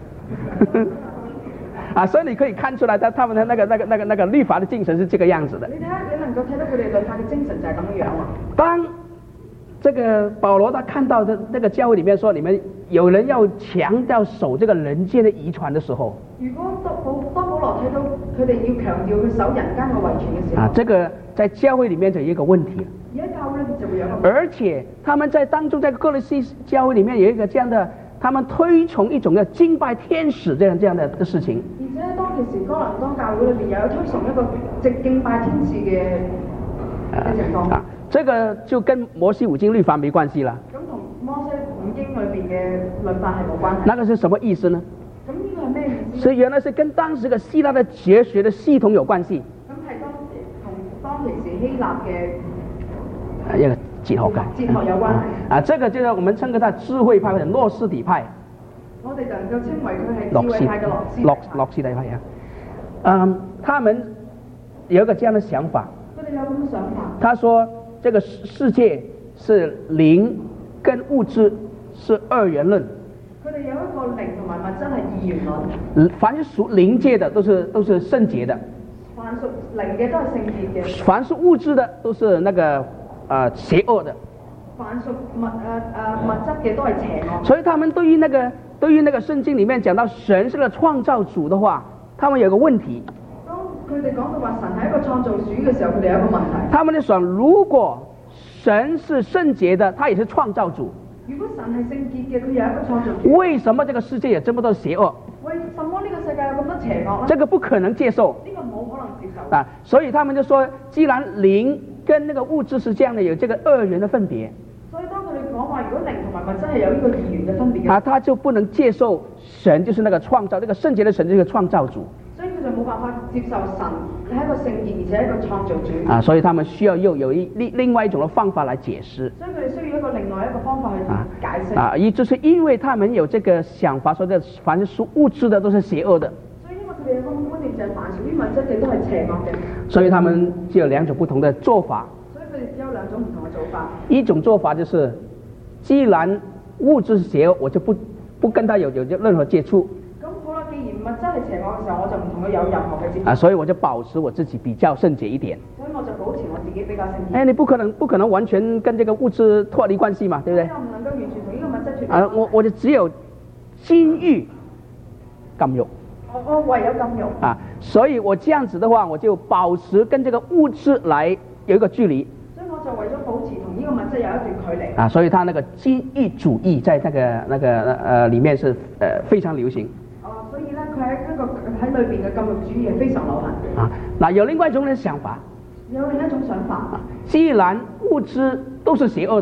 啊，所以你可以看出來，他他們的那個那個那個那個律法的精神是這個樣子的。 你睇下，你能夠睇到佢哋律法嘅精神就係咁樣喎。 當這個保羅他看到的那個教會裡面說，你們有人要強調守這個人間的遺傳的時候， 如果當保當保羅睇到佢哋要強調佢守人間嘅遺傳嘅時候， 啊，這個在教會裡面就有一個問題。 而喺教會裏面就會有一個。 而且他們在當中在哥羅西教會裡面有一個這樣的。他們推崇一種叫敬拜天使這樣這樣的的事情。 而且當其時哥倫多教會裏邊有推崇一個直敬拜天使嘅嘅情況。 啊，這個就跟摩西五經律法沒關係啦。 咁同摩西五經裏邊嘅律法係冇關係。 那個是什麼意思呢？ 咁呢個係咩意思？ 所以原來是跟當時個希臘的哲學的系統有關係。 咁係當時同當其時希臘嘅一個哲學嘅哲學有關係。 啊，這個就是我們稱佢係智慧派或者諾斯底派。 我哋就能夠稱為佢係智慧派嘅諾斯。 諾諾斯底派啊，嗯，他們有一個這樣的想法。 佢哋有咁嘅想法。 他說：這個世界是靈跟物質是二元論。 佢哋有一個靈同埋物質係二元論。 凡是屬靈界的都是都是聖潔的。 凡屬靈嘅都係聖潔嘅。 凡是物質的都是那個呃邪惡的。 凡屬物誒誒物質嘅都係邪惡。 所以他們對於那個對於那個聖經裡面講到神是個創造主的話，他們有個問題。 當佢哋講到話神係一個創造主嘅時候，佢哋有一個問題。 他們就想，如果神是聖潔的，他也是創造主。 如果神係聖潔嘅，佢有一個創造主。 為什麼這個世界有這麼多邪惡？ 為什麼呢個世界有咁多邪惡呢？ 這個不可能接受。 呢個冇可能接受。 啊，所以他們就說，既然靈跟那個物質是這樣的，有這個二元的分別。 所以當佢哋講話，如果靈同埋物質係有呢個二元嘅分別嘅， 啊，他就不能接受神就是那個創造，那個聖潔的神就是個創造主。 所以佢就冇辦法接受神係一個聖潔，而且係一個創造主。 啊，所以他們需要又有一另另外一種的方法來解釋。 所以佢哋需要一個另外一個方法去解釋。 啊，一就是因為他們有這個想法，說這凡是屬物質的都是邪惡的。 所以因為佢哋有個觀念就係凡屬於物質嘅都係邪惡嘅。 所以他們就有兩種不同的做法。 所以佢哋只有兩種唔同嘅做法。 一種做法就是，既然物質是邪惡，我就不不跟他有有任何接觸。 咁好啦，既然物質係邪惡嘅時候，我就唔同佢有任何嘅接觸。 啊，所以我就保持我自己比較聖潔一點。 所以我就保持我自己比較聖潔。 哎，你不可能不可能完全跟這個物質脫離關係嘛，對不對？ 我唔能夠完全同呢個物質脫離。 啊，我我就只有禁欲、禁欲。 我我唯有禁欲。 啊，所以我這樣子的話，我就保持跟這個物質來有一個距離。 所以我就為咗保持同呢個物質有一段距離。 啊，所以他那個禁欲主義在那個那個呃裡面是呃非常流行。 哦，所以咧，佢喺一個喺裏邊嘅禁欲主義係非常流行。 啊，那有另外一種嘅想法。 有另一種想法。 既然物質都是邪惡的，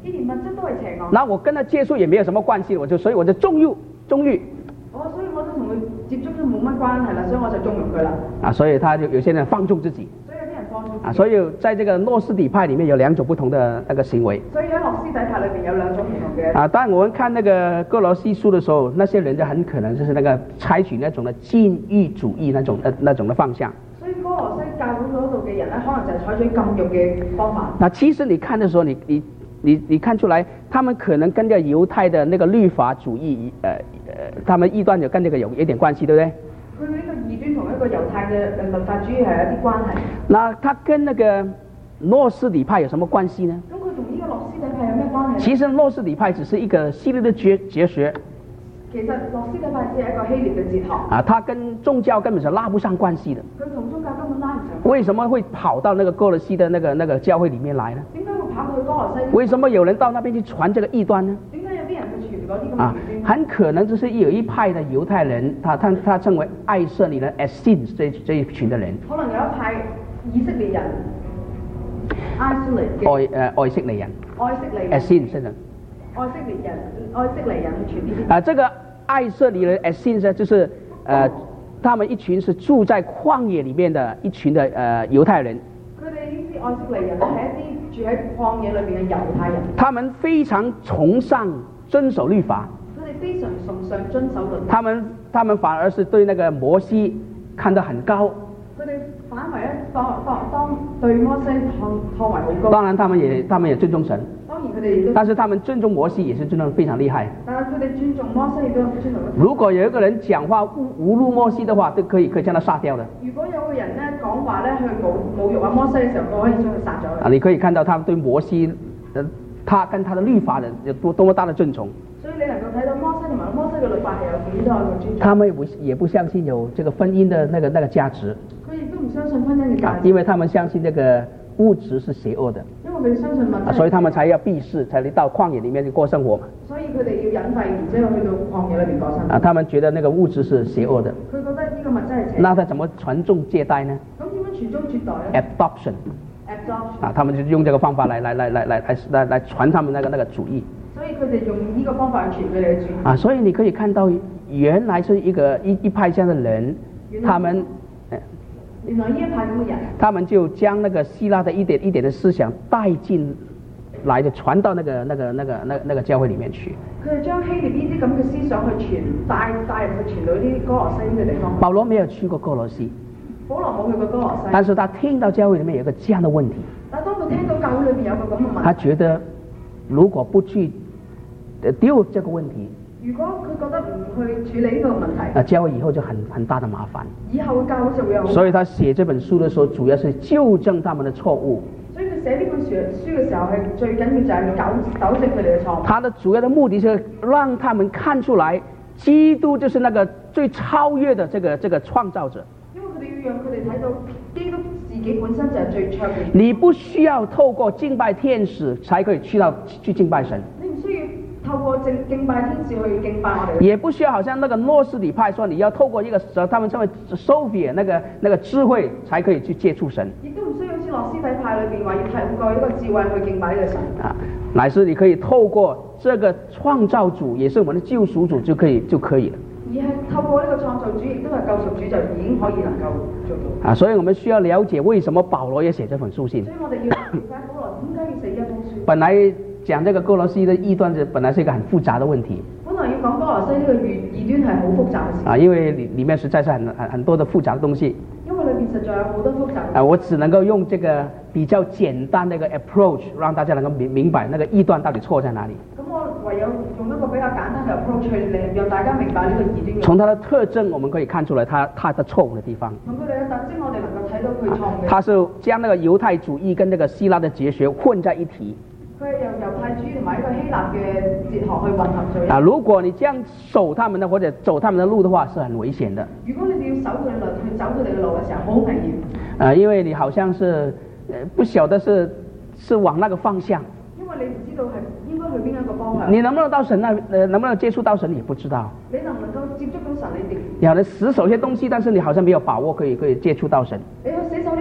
既然物質都係邪惡， 那我跟他接觸也沒有什麼關係，我就所以我就縱欲縱欲。 哦，所以我都同佢接觸都冇乜關係啦，所以我就縱容佢啦。 啊，所以他就有些人放縱自己。 所以有啲人放縱自己。 啊，所以在這個諾斯底派裡面有兩種不同的那個行為。 所以喺諾斯底派裏邊有兩種唔同嘅。 啊，當我們看那個歌羅西書的時候，那些人就很可能就是那個採取那種的禁欲主義那種呃那種的方向。 所以歌羅西教會嗰度嘅人咧，可能就係採取禁欲嘅方法。 那其實你看的時候，你你你你看出來，他們可能跟這個猶太的那個律法主義，呃呃，他們異端就跟這個有一點關係，對不對？ 佢呢個異端同一個猶太嘅律法主義係有啲關係。 那他跟那個諾斯底派有什麼關係呢？ 咁佢同呢個諾斯底派有咩關係？ 其實諾斯底派只是一個希臘的哲哲學。 其實諾斯底派只係一個希臘嘅哲學。 啊，它跟宗教根本是拉不上關係的。 佢同宗教根本拉唔上。 為什麼會跑到那個歌羅西的那個那個教會裡面來呢？ 點解會跑到去歌羅西？ 為什麼有人到那邊去傳這個異端呢？ 點解有啲人去傳嗰啲咁嘅異端？ 啊，很可能就是有一派的猶太人，他他他稱為愛色尼人 Essenes 這這一群的人。 可能有一派以色列人，愛色尼嘅。 愛誒愛色尼人。 愛色尼人。 Essenes 先生。 愛色列人，愛色尼人去傳呢啲。 啊，這個愛色尼人 Essenes 就是呃，他們一群是住在曠野裡面的一群的呃猶太人。 佢哋呢啲愛色尼人係一啲住喺曠野裏邊嘅猶太人。 他們非常崇尚遵守律法。 佢哋非常崇尚遵守律法。 他們他們反而是對那個摩西看得很高。 佢哋反為咧當當當對摩西看看為好高。 當然，他們也他們也尊重神。 當然佢哋亦都。 但是他們尊重摩西也是尊重得非常厲害。 但係佢哋尊重摩西亦都尊重得。 如果有一個人講話侮侮辱摩西的話，都可以可以將他殺掉的。 如果有個人咧講話咧去侮侮辱啊摩西嘅時候，我可以將佢殺咗。 啊，你可以看到他們對摩西，呃，他跟他的律法的有多多麼大的尊崇。 所以你能夠睇到摩西同埋摩西嘅律法係有幾多嘅尊重。 他們也不也不相信有這個婚姻的那個那個價值。 佢亦都唔相信婚姻嘅價值。 因為他們相信那個物質是邪惡的。 因為佢哋相信物質。 所以他們才要避世，才到曠野裡面去過生活嘛。 所以佢哋要隱蔽，然之後去到曠野裏邊過生活。 啊，他們覺得那個物質是邪惡的。 佢覺得呢個物質係邪惡。 那他怎麼傳宗接代呢？ 咁點樣傳宗接代呢 ？Adoption。啊，他們就用這個方法來來來來來來來來傳他們那個那個主義。 所以佢哋用呢個方法去傳佢哋嘅主義。 啊，所以你可以看到，原來是一個一一派這樣的人，他們。 原來呢一派咁嘅人， 他們就將那個希臘的一點一點的思想帶進來，就傳到那個那個那個那那個教會裡面去。 佢哋將希臘呢啲咁嘅思想去傳帶帶入去傳到啲歌羅西嘅地方。 保羅沒有去過歌羅西， 保羅冇去過歌羅西， 但是他聽到教會裡面有個這樣的問題。 但係當佢聽到教會裏邊有個咁嘅問題， 他覺得如果不去丟這個問題。 如果佢覺得唔去處理呢個問題， 啊，教會以後就很很大的麻煩。 以後嘅教會就會有。 所以他寫這本書的時候，主要是糾正他們的錯誤。 所以佢寫呢本書書嘅時候，係最緊要就係糾糾正佢哋嘅錯誤。 他的主要的目的是讓他們看出來，基督就是那個最超越的這個這個創造者。 因為佢哋要讓佢哋睇到基督自己本身就係最卓越。 你不需要透過敬拜天使才可以去到去敬拜神。 你唔需要透過敬敬拜天使去敬拜我哋。 也不需要好像那個諾斯底派說你要透過一個他們稱為 Sophia 那個那個智慧才可以去接觸神。 亦都唔需要好似諾斯底派裏邊話要透過一個智慧去敬拜呢個神。 啊，乃是你可以透過這個創造主，也是我們的救贖主就可以就可以了。 而係透過呢個創造主，亦都係救贖主，就已經可以能夠做到。 啊，所以我們需要了解為什麼保羅要寫這本書信。 所以我哋要了解保羅點解要寫一本書。 本來講這個歌羅西的異端，本來是一個很複雜的問題。 本來要講歌羅西呢個異異端係好複雜嘅事。 啊，因為裡裡面實在是很很很多的複雜的東西。 因為裏邊實在有好多複雜。 啊，我只能夠用這個比較簡單的一個 approach，讓大家能夠明明白那個異端到底錯在哪裡。 咁我唯有用一個比較簡單嘅 approach 去令讓大家明白呢個異端。 從它的特徵，我們可以看出來它它的錯誤的地方。 從佢哋嘅特徵，我哋能夠睇到佢錯誤嘅。 它是將那個猶太主義跟那個希臘的哲學混在一起。 佢係由猶太主義同埋一個希臘嘅哲學去混合在一起。 啊，如果你這樣守他們的或者走他們的路的話，是很危險的。 如果你哋要守佢嘅路，去走佢哋嘅路嘅時候，好危險。 啊，因為你好像是，呃，不曉得是是往那個方向。 因為你唔知道係應該去邊一個方向。 你能不能到神那，呃，能不能接觸到神，你也不知道。 你能唔能夠接觸到神，你哋？ 有人死守些東西，但是你好像沒有把握可以可以接觸到神。 你去死守呢啲東西，但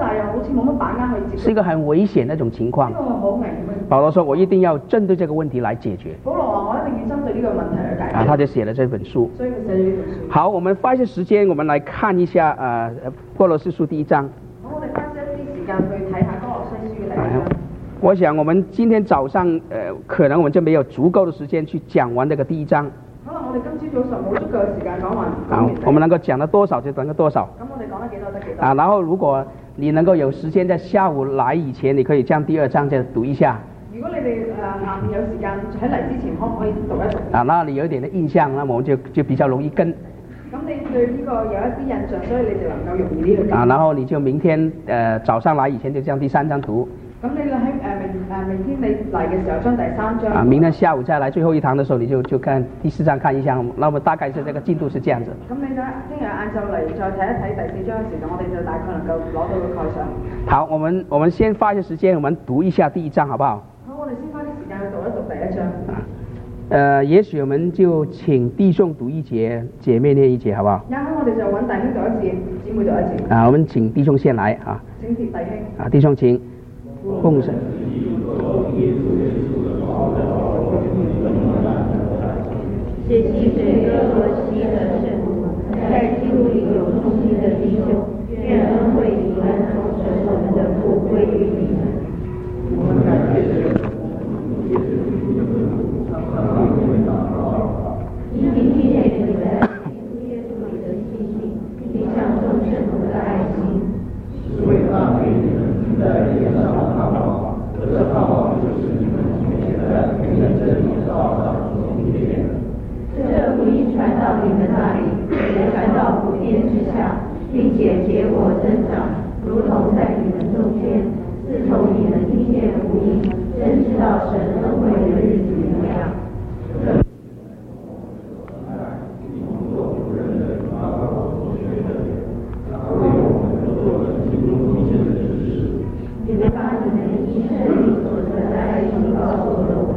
是一个很危险的一种情况。保罗说：“我一定要针对这个问题来解决。”保罗話：“我一定要針對呢個問題去解決。”啊，他就寫了這本書。所以佢寫咗呢本書。好，我們花一些時間，我們來看一下呃哥羅西書第一章。好，我哋花一啲時間去睇下哥羅西書嘅第一章。我想我們今天早上呃可能我們就沒有足夠的時間去講完這個第一章。可能我哋今朝早上冇足夠嘅時間講完。好，我們能夠講到多少就講到多少。咁我哋講得幾多得幾多。啊，然後如果你能夠有時間在下午來以前，你可以將第二章再讀一下。如果你哋誒下午有時間喺嚟之前，可唔可以讀一讀？啊，那你有一點的印象，那麼我們就就比較容易跟。咁你對呢個有一啲印象，所以你就能夠容易呢個跟。啊，然後你就明天呃早上來以前就將第三章讀。咁你喺誒明誒明天你嚟嘅時候將第三章。啊，明天下午再來最後一堂的時候，你就就看第四章看一下，那麼大概是這個進度是這樣子。咁你咧聽日晏晝嚟再睇一睇第四章嘅時候，我哋就大概能夠攞到個概上。好，我們我們先花一些時間，我們讀一下第一章，好不好？好，我哋先花啲時間去讀一讀第一章。啊，呃，也許我們就請弟兄讀一節，姐妹念一節，好不好？然後我哋就揾弟兄讀一節，姊妹讀一節。啊，我們請弟兄先來啊。請弟兄。啊，弟兄請。奉神。 是基水哥罗西的圣徒，在基督里有忠心的弟兄，愿恩惠平安从神我们的父归于你们。我们感谢神，因你听见你们在耶稣里的信心，并向众圣徒的爱心，是为那给你们在天上的盼望。这盼望就是你们现在凭着真理道上所听见的。这福音传到你们那里，也传到普天之下，并且结果增长，如同在你们中间，自从你们听见福音，真知道神恩惠的日子一样。你们把你们因圣灵所存的爱心告诉了我。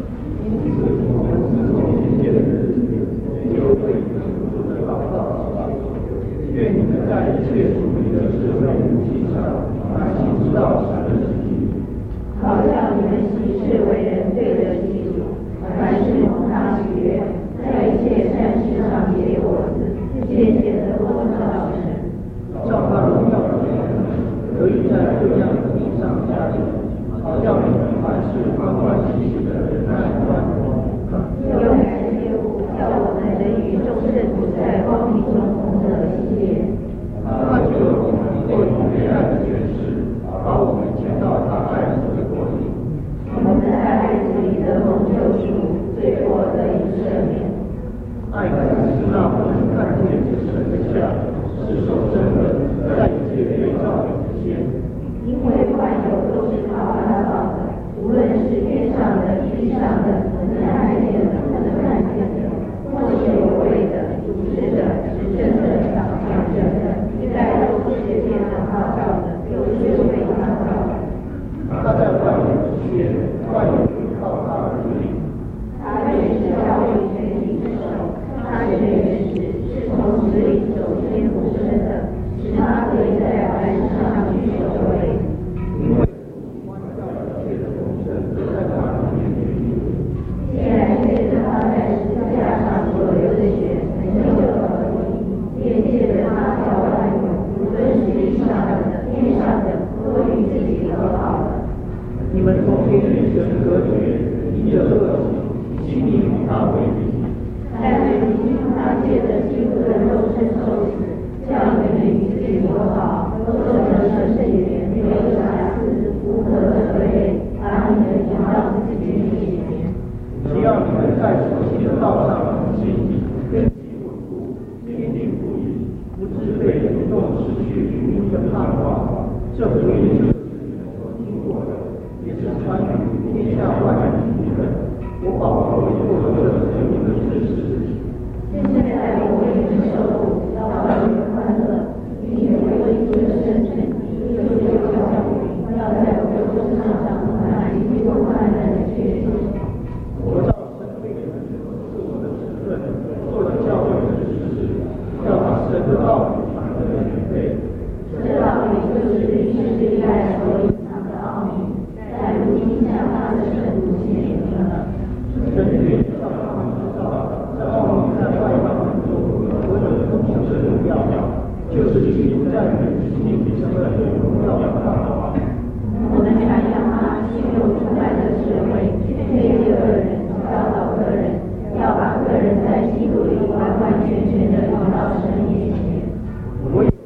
愿你们在一切属灵的智慧武器上，安心知道神的旨意，好像你们行事为人对得起主，凡事蒙他喜悦，在一切善事上结果子，渐渐的多照神，照他荣耀的面，可以在各样的地上加力，好叫你们凡事欢欢喜喜的忍耐宽容。又感谢父，叫我们能与众圣徒在光明中同得喜悦。他救了我们脱离黑暗的权势，把我们牵到他爱子的国里。我们在爱子里得蒙救赎，罪过得以赦免。爱子是那我们看见之神的像，是守真的，在一切被造的之前。因为万有都是靠他造的，无论是天上的、地上的，能看见的、不能看见的，或是有位的、主持的、执政的、掌权者的，一概都是借着他造的，又是为他造的。他在万有之前，万有是靠他而立。他原是教会全体之首，他是原始，是从死里首先复生的，使他可以在凡事上居首位。因为现在借着他在十字架上所流的血，成就了合一，便借着他叫万有，无论是地上的、天上的，都与自己和好了。你们从天与神隔绝，因着恶行，心里与他为敌。但是因他借着基督的肉身受死，叫你们与自己和好，都做成了圣洁，没有瑕疵，无可责备，把你们引到自己面前。只要你们在所行的道上恒心，根基稳固，坚定不移，不致被流动失去福音的盼望。这福音就是你们所听过的，也是传于天下万民的。我保罗也做了这你们的事实。现在我为你们受苦，要保你们欢乐，并且为基督的圣身，就是有教会，要在我的身上长满基督快乐的确信。我照神为你们所赐我的职分，做了教人在基督里完完全全的到神面前。我也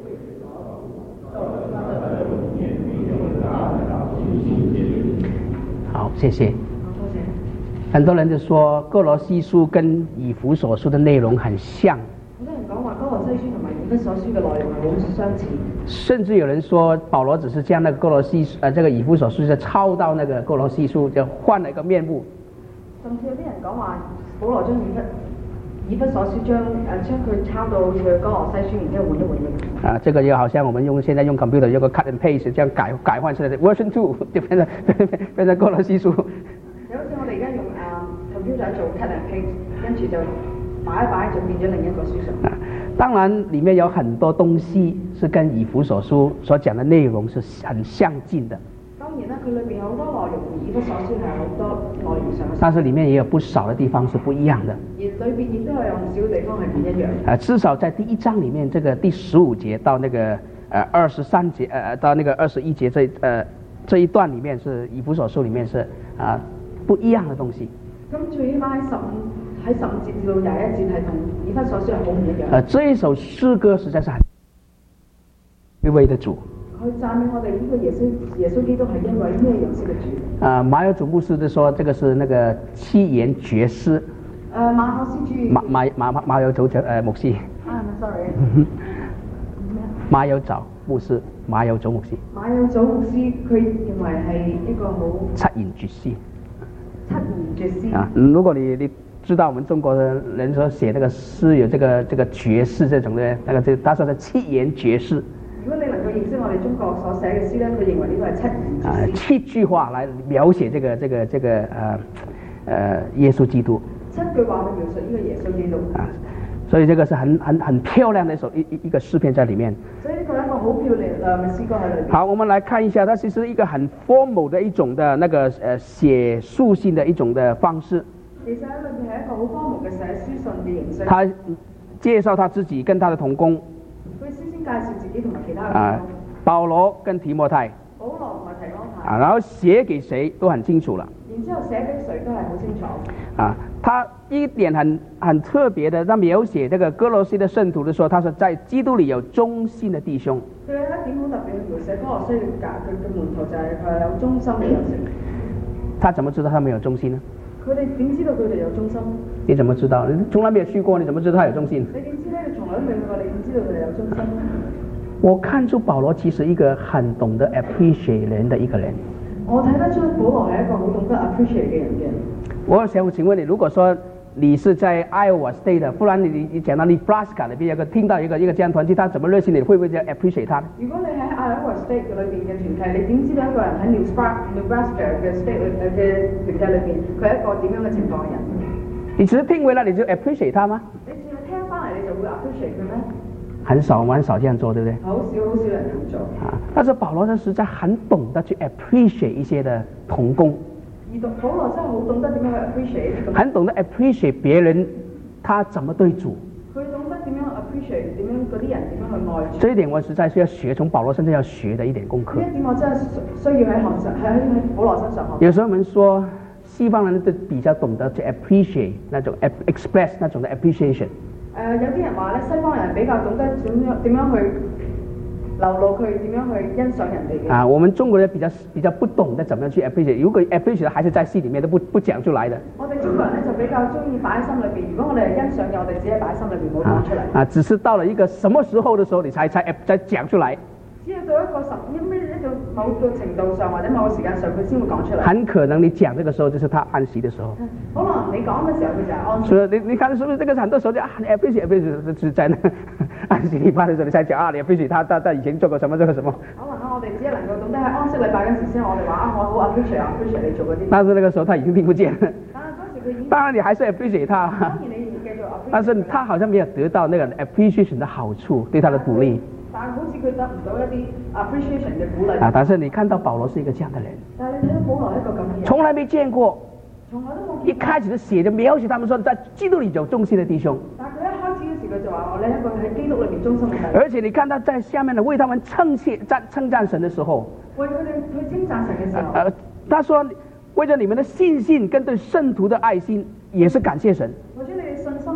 好，谢谢。很多人就说哥罗西书跟以弗所书的内容很像。 好多人講話哥羅西書同埋以弗所書嘅內容係好相似。 甚至有人說保羅只是將那個哥羅西呃這個以弗所書就抄到那個哥羅西書，就換了一個面目。 甚至有啲人講話保羅將以弗以弗所書將誒將佢抄到好似哥羅西書，然之後換一換嘅。啊， 這個就好像我們用現在用 computer 有個 cut and paste，這樣改改換出來的 version two 就變成變成哥羅西書。 就好似我哋而家用啊 computer 做 cut and paste，跟住就擺一擺就變咗另一個書上。啊， 當然裡面有很多東西是跟以弗所書所講的內容是很相近的。 當然啦，佢裏邊有好多內容同以弗所書係好多內容上。 但是裡面也有不少的地方是不一樣的。 而裏邊亦都有唔少地方係唔一樣。 呃，至少在第一章裡面，這個第十五節到那個呃二十三節，呃到那個二十一節這呃這一段裡面是以弗所書裡面是啊、呃、不一樣的東西。 咁最起碼喺十五喺十五節至到廿一節係同以弗所書係好唔一樣。 呃，這一首詩歌實在是很卑微的主。 佢讚美我哋呢個耶穌耶穌基督係因為咩樣式嘅主？ 啊、呃，馬有祖牧師就說這個是那個七言絕詩。 呃，馬可師主。 馬馬馬馬有祖呃牧師。 啊 ，sorry。 馬有祖牧師，馬有祖牧師。 馬有祖牧師，佢認為係一個好七言絕詩。 七言絕詩。啊， 如果你你知道我們中國的人所寫那個詩有這個這個絕詩這種的，那個就他說的七言絕詩。 如果你能夠認識我哋中國所寫嘅詩咧，佢認為呢個係七言絕詩。啊， 七句話來描寫這個這個這個呃呃耶穌基督。 七句話去描述呢個耶穌基督。 啊，所以這個是很很很漂亮的一首一一一個詩篇在裡面。 所以呢個係一個好漂亮嘅詩歌喺裏面。 好，我們來看一下，它其實一個很 formal 的一種的那個呃寫書信的一種的方式。 其實喺裏面係一個好 formal 嘅寫書信嘅形式。 他介紹他自己跟他的同工。 佢先先介紹自己同埋其他嘅啊，保羅跟提摩太。 保羅同埋提摩太。 啊，然後寫給誰都很清楚了。 然之後寫俾誰都係好清楚。 啊，他一點很很特別的，他描寫這個哥羅西的聖徒的時候，他說在基督裡有忠心的弟兄。 佢有一點好特別嘅描寫，哥羅西嘅教佢嘅門徒就係佢有忠心嘅樣式。 他怎麼知道他沒有忠心呢？ 佢哋點知道佢哋有忠心？ 你怎麼知道？你從來沒有去過，你怎麼知道他有忠心？ 你點知咧？你從來都未去過，你點知道佢哋有忠心？ 我看出保羅其實一個很懂得 appreciate 人的一個人。 我睇得出保羅係一個好懂得 appreciate 嘅人嘅。我想請問你，如果說你是在 Iowa State 的，忽然你你講到 Nebraska 裏邊有個聽到一個一個這樣團體，他怎麼認識你？會不會就 appreciate 他？ 如果你喺 Iowa State 裏邊嘅團體，你點知道一個人喺 Nebraska 嘅 state 嘅團體裏邊，佢係一個點樣嘅情況嘅人？ 你只是聽回來你就 appreciate 他嗎？ 你只係聽翻嚟你就會 appreciate 佢咩？ 很少，我們很少這樣做，對不對？ 好少好少人咁做。 啊，但是保羅他實在很懂得去 appreciate 一些的同工。 而保羅真係好懂得點樣去 appreciate。 很懂得 appreciate 別人，他怎麼對主。 佢懂得點樣 appreciate 點樣嗰啲人點樣去愛主。 這一點我實在需要學，從保羅身上要學的一點功課。 呢一點我真係需要喺學習，喺喺保羅身上學。 有時候我們說西方人都比較懂得去 appreciate 那種 express 那種的 appreciation。 誒、呃、有啲人話咧，西方人比較懂得點樣點樣去流露佢點樣去欣賞人哋嘅。啊， 我們中國人比較比較不懂得怎麼樣去 appreciate，如果 appreciate 還是在戲裡面都不不講出來的。 我哋中國人咧就比較中意擺喺心裏邊，如果我哋係欣賞嘅，我哋只係擺喺心裏邊冇講出嚟。 啊，只是到了一個什麼時候的時候，你才才才講出來。 只要到一個十因咩一種某個程度上或者某個時間上，佢先會講出嚟。 很可能你講這個時候就是他安息的時候。 可能你講嘅時候佢就係安息。 所以你你看是不是這個很多時候就啊，你 appreciate appreciate 是在那安息禮拜的時候你才講啊，你 appreciate 他他他以前做過什麼做過什麼。 可能我哋只係能夠懂得喺安息禮拜嗰時先，我哋話啊，我好 appreciate appreciate 你做嗰啲。 但是那個時候他已經聽不見了。 但係嗰時佢已經。當然你還是 appreciate 他。 當然你繼續 appreciate。 但是他好像沒有得到那個 appreciation 的好處，對他的鼓勵。 但係好似佢得唔到一啲 appreciation 嘅鼓勵。 啊！但是你看到保羅是一個這樣的人。 但係你睇到保羅一個咁嘅人。 從來沒見過。 從來都冇見過。 一開始就寫就描寫他們說，在基督裡有忠心的弟兄。 但係佢一開始嘅時佢就話：我呢一個喺基督裏面忠心嘅人。 而且你看到在下面呢為他們稱謝讚稱讚神的時候。 為佢哋去稱讚神嘅時候。 呃，他說為咗你們的信心跟對聖徒的愛心，也是感謝神。 或者你哋信心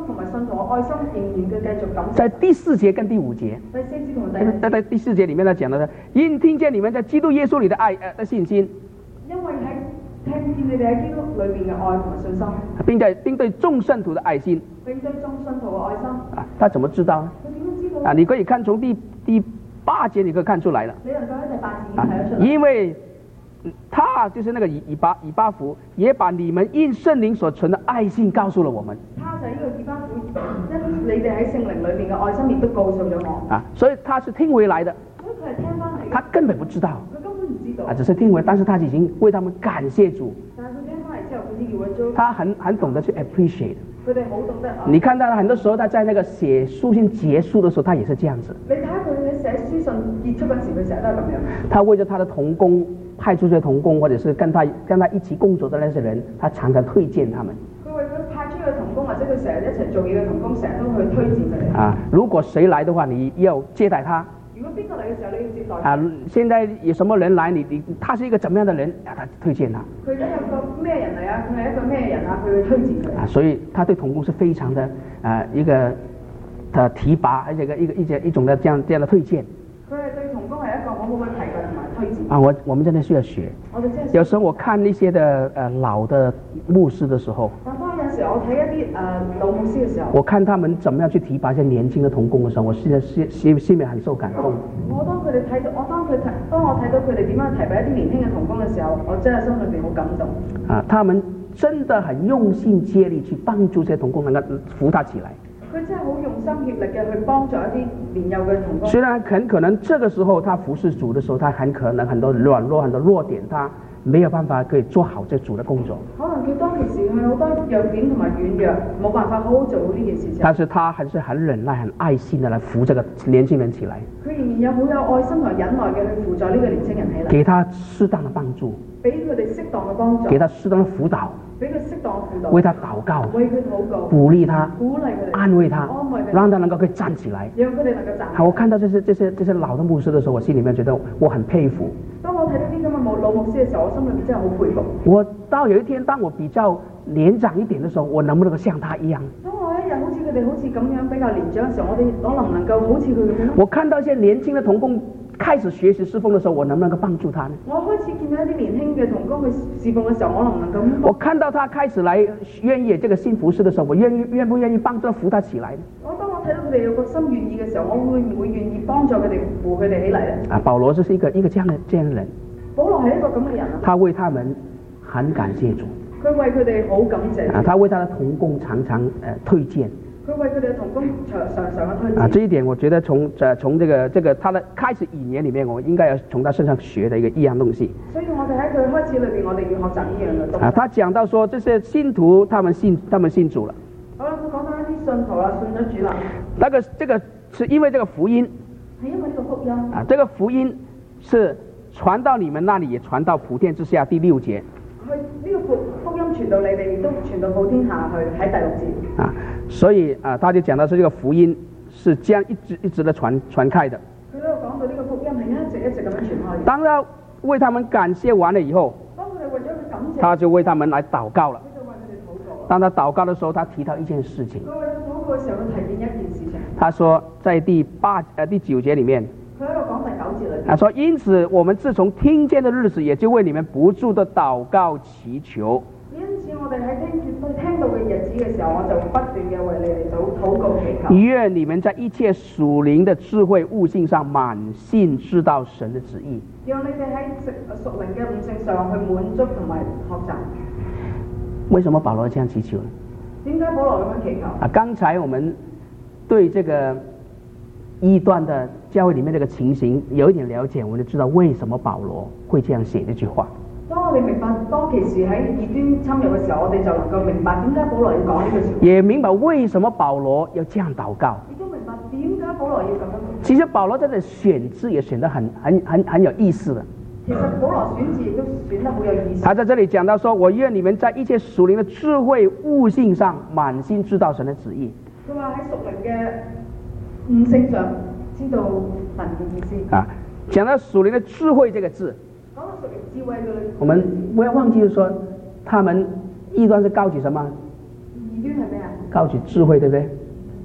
愛心仍然嘅繼續感謝。 在第四節跟第五節， 第四節同第五節。 在在第四節裡面呢講的，因聽見你們在基督耶穌裡的愛呃的信心， 因為喺聽見你哋喺基督裏邊嘅愛同埋信心， 並在並對眾聖徒的愛心， 並對眾信徒嘅愛心。 啊，他怎麼知道呢？ 佢點樣知道？ 啊，你可以看從第第八節，你可以看出來了。 你能夠喺第八節睇得出來。 因為他就是那個以以巴以巴弗，也把你們因聖靈所存的愛心告訴了我們。 他就係呢個以巴弗，因你哋喺聖靈裏邊嘅愛心，亦都告訴咗我。 啊，所以他是聽回來的。 所以佢係聽翻嚟。 他根本不知道。 佢根本唔知道。 啊，只是聽回來，但是他已經為他們感謝主。 但係佢聽翻嚟之後，佢知叫佢做。 他很很懂得去 appreciate。 佢哋好懂得。 你看到很多時候，他在那個寫書信結束的時候，他也是這樣子。 你睇下佢喺寫書信結束嗰時，佢成日都係咁樣。 他為咗他的同工。派出去同工，或者是跟他跟他一起工作的那些人，他常常推薦他們。 佢為佢派出去同工，或者佢成日一齊做嘢嘅同工，成日都去推薦佢哋。 啊，如果誰來的話，你要接待他。 如果邊個嚟嘅時候，你要接待他。 啊，現在有什麼人來，你你他是一個怎麼樣的人，啊，他推薦他。 佢而家有個咩人嚟啊？佢係一個咩人啊？佢會推薦佢。 啊，所以他對同工是非常的啊一個的提拔，而且一個一個一種一種的這樣這樣的推薦。 佢係對同工係一個好好嘅提拔同埋推薦。 啊，我我們真的需要學。 我哋真係。 有時候我看那些的呃老的牧師的時候。 但當有時候我睇一啲誒、呃、老牧師嘅時候。 我看他們怎麼樣去提拔一些年輕的同工嘅時候，我現在心心心裏很受感動。 我當佢哋睇到，我當佢睇，當我睇到佢哋點樣提拔一啲年輕嘅同工嘅時候，我真係心裏邊好感動。 啊，他們真的很用心接力去幫助這些同工，能夠扶他起來。 佢真係好用心協力嘅去幫助一啲年幼嘅同工。 雖然很可能這個時候他服侍主的時候，他很可能很多軟弱、很多弱點，他沒有辦法可以做好這主的工作。 可能佢當其時佢好多弱點同埋軟弱，冇辦法好好做呢件事情。 但是他還是很忍耐、很愛心的來扶這個年輕人起來。 佢仍然有好有愛心同忍耐嘅去扶助呢個年輕人起來。 給他適當的幫助。 俾佢哋適當嘅幫助。 給他適當的輔導。 俾佢適當嘅輔導。 為他禱告。 為佢禱告。 鼓勵他。 鼓勵佢哋。 安慰他。 安慰佢哋。 讓他能夠可以站起來。 讓佢哋能夠站。 好，我看到這些這些這些老的牧師的時候，我心裡面覺得我很佩服。 當我睇到啲咁嘅老牧師嘅時候，我心裏面真係好佩服。 我到有一天，當我比較年長一點的時候，我能不能夠像他一樣？ 當我一日好似佢哋好似咁樣比較年長嘅時候，我哋我能唔能夠好似佢咁樣？ 我看到一些年輕的同工開始學習侍奉的時候，我能不能夠幫助他呢？ 我開始見到一啲年輕嘅同工去侍奉嘅時候，我能唔能夠？ 我看到他開始來願意這個新服侍的時候，我願意願不願意幫助扶他起來呢？ 我當我睇到佢哋有個心願意嘅時候，我會唔會願意幫助佢哋扶佢哋起嚟呢？ 啊，保羅就是一個一個這樣的這樣的人。 保羅係一個咁嘅人啊。 他為他們很感謝主。 佢為佢哋好感謝。 啊，他為他的同工常常誒、呃、推薦。 佢為佢哋同工常常常嘅推薦。 啊，這一點我覺得從誒從這個這個他的開始語言裡面，我應該要從他身上學的一個一樣東西。 所以我哋喺佢開始裏邊，我哋要學習呢樣嘅東西。 啊，他講到說，這些信徒他們信他們信主了。 好啦，佢講到一啲信徒啦，信咗主啦。 那個這個是因為這個福音。 係因為呢個福音。啊， 這個福音是傳到你們那裡，也傳到普天之下。第六節。 佢呢個福福音傳到你哋，亦都傳到普天下去，喺第六節。 啊，所以啊，他就講到說，這個福音是這樣一直一直的傳傳開的。 佢喺度講到呢個福音係一直一直咁樣傳開。 當他為他們感謝完了以後， 當佢哋為咗佢感謝， 他就為他們來禱告了。 佢就為佢哋禱告。 當他禱告的時候，他提到一件事情。 佢為佢禱告嘅時候，佢提見一件事情。 他說，在第八呃第九節裡面。 佢喺度講第九節裏邊。 他說：因此，我們自從聽見的日子，也就為你們不住的禱告祈求。 因此，我哋喺聽住聽到嘅日子嘅時候，我就不斷嘅為你哋禱禱告祈求。 願你們在一切屬靈的智慧悟性上滿心知道神的旨意。 讓你哋喺屬靈嘅悟性上去滿足同埋學習。 為什麼保羅這樣祈求呢？ 點解保羅咁樣祈求？ 啊，剛才我們對這個異端的教會裡面這個情形有一點了解，我們就知道為什麼保羅會這樣寫這句話。 當我哋明白當其時喺異端侵入嘅時候，我哋就能夠明白點解保羅要講呢句說話。 也明白為什麼保羅要這樣禱告。 亦都明白點解保羅要咁樣。 其實保羅在這選字也選得很很很很有意思的。 其實保羅選字亦都選得好有意思。 他在這裡講到說：我願你們在一切屬靈的智慧悟性上滿心知道神的旨意。 佢話喺屬靈嘅悟性上知道神嘅意思。啊， 講到屬靈的智慧這個字， 講到屬靈智慧嘅， 我們不要忘記說，他們異端是高舉什麼？ 異端係咩啊？ 高舉智慧，對不對？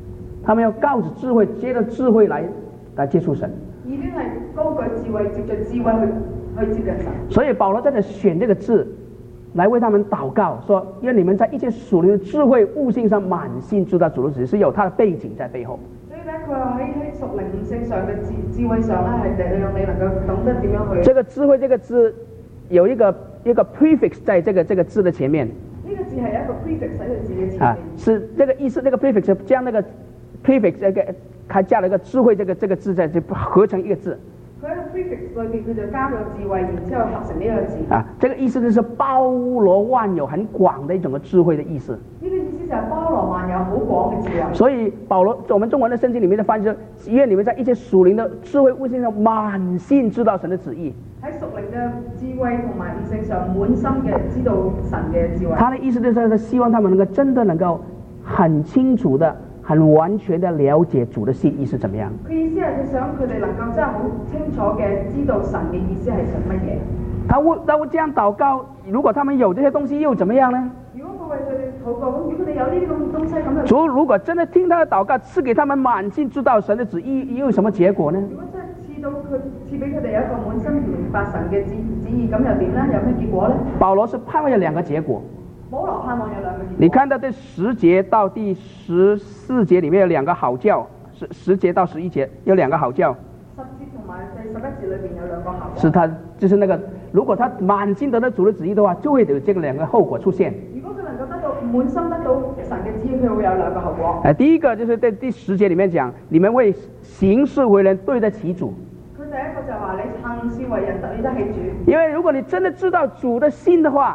他们要靠着智慧，借着智慧来来接触神。 已經係高舉智慧，藉着智慧去去接近神。所以保羅在這選這個字，來為他們禱告，說願你們在一切屬靈的智慧悟性上滿心知道主的旨意，是有他的背景在背後。所以咧，佢話喺喺屬靈悟性上嘅智智慧上咧，係讓你能夠懂得點樣去。這個智慧這個字有一個一個 prefix 在這個這個字的前面。呢個字係一個 prefix 喺個字嘅前面。啊，是這個意思，這個 prefix 將那個 prefix 這個。還加了一個智慧這個這個字在這合成一個字。佢喺個 prefix 裏邊，佢就加咗智慧，然之後合成呢個字。啊，這個意思就是包羅萬有、很廣的一種嘅智慧的意思。呢個意思就係包羅萬有、好廣嘅智慧。所以保羅，我們中文的聖經裡面的翻譯是：願你們在一切屬靈的智慧悟性上滿心知道神的旨意。喺屬靈嘅智慧同埋悟性上滿心嘅知道神嘅智慧。他的意思就是希望他們能夠真的能夠很清楚的。很完全的了解主的心意是怎麼樣。佢意思係佢想佢哋能夠真係好清楚嘅知道神嘅意思係什乜嘢。他會他會這樣禱告，如果他們有這些東西又怎麼樣呢？如果佢為佢哋禱告，咁如果佢哋有呢啲咁嘅東西咁，主如果真的聽他的禱告，賜給他們滿心知道神的旨意，又有什麼結果呢？如果真係賜到佢賜俾佢哋有一個滿心明白神嘅旨旨意，咁又點呢？有咩結果呢？保羅是盼望有兩個結果。保羅盼望有兩個結果。你看到第十節到第十四節裡面有兩個好教，十十節到十一節有兩個好教。十節同埋第十一節裡面有兩個好教。是他就是那個，如果他滿心得到主的旨意的話，就會有這個兩個後果出現。如果佢能夠得到滿心得到神嘅旨意，佢會有兩個後果。誒，第一個就是在第十節裡面講，你們為行事為人對得起主。佢第一個就話你行事為人對得起主。因為如果你真的知道主的心的話，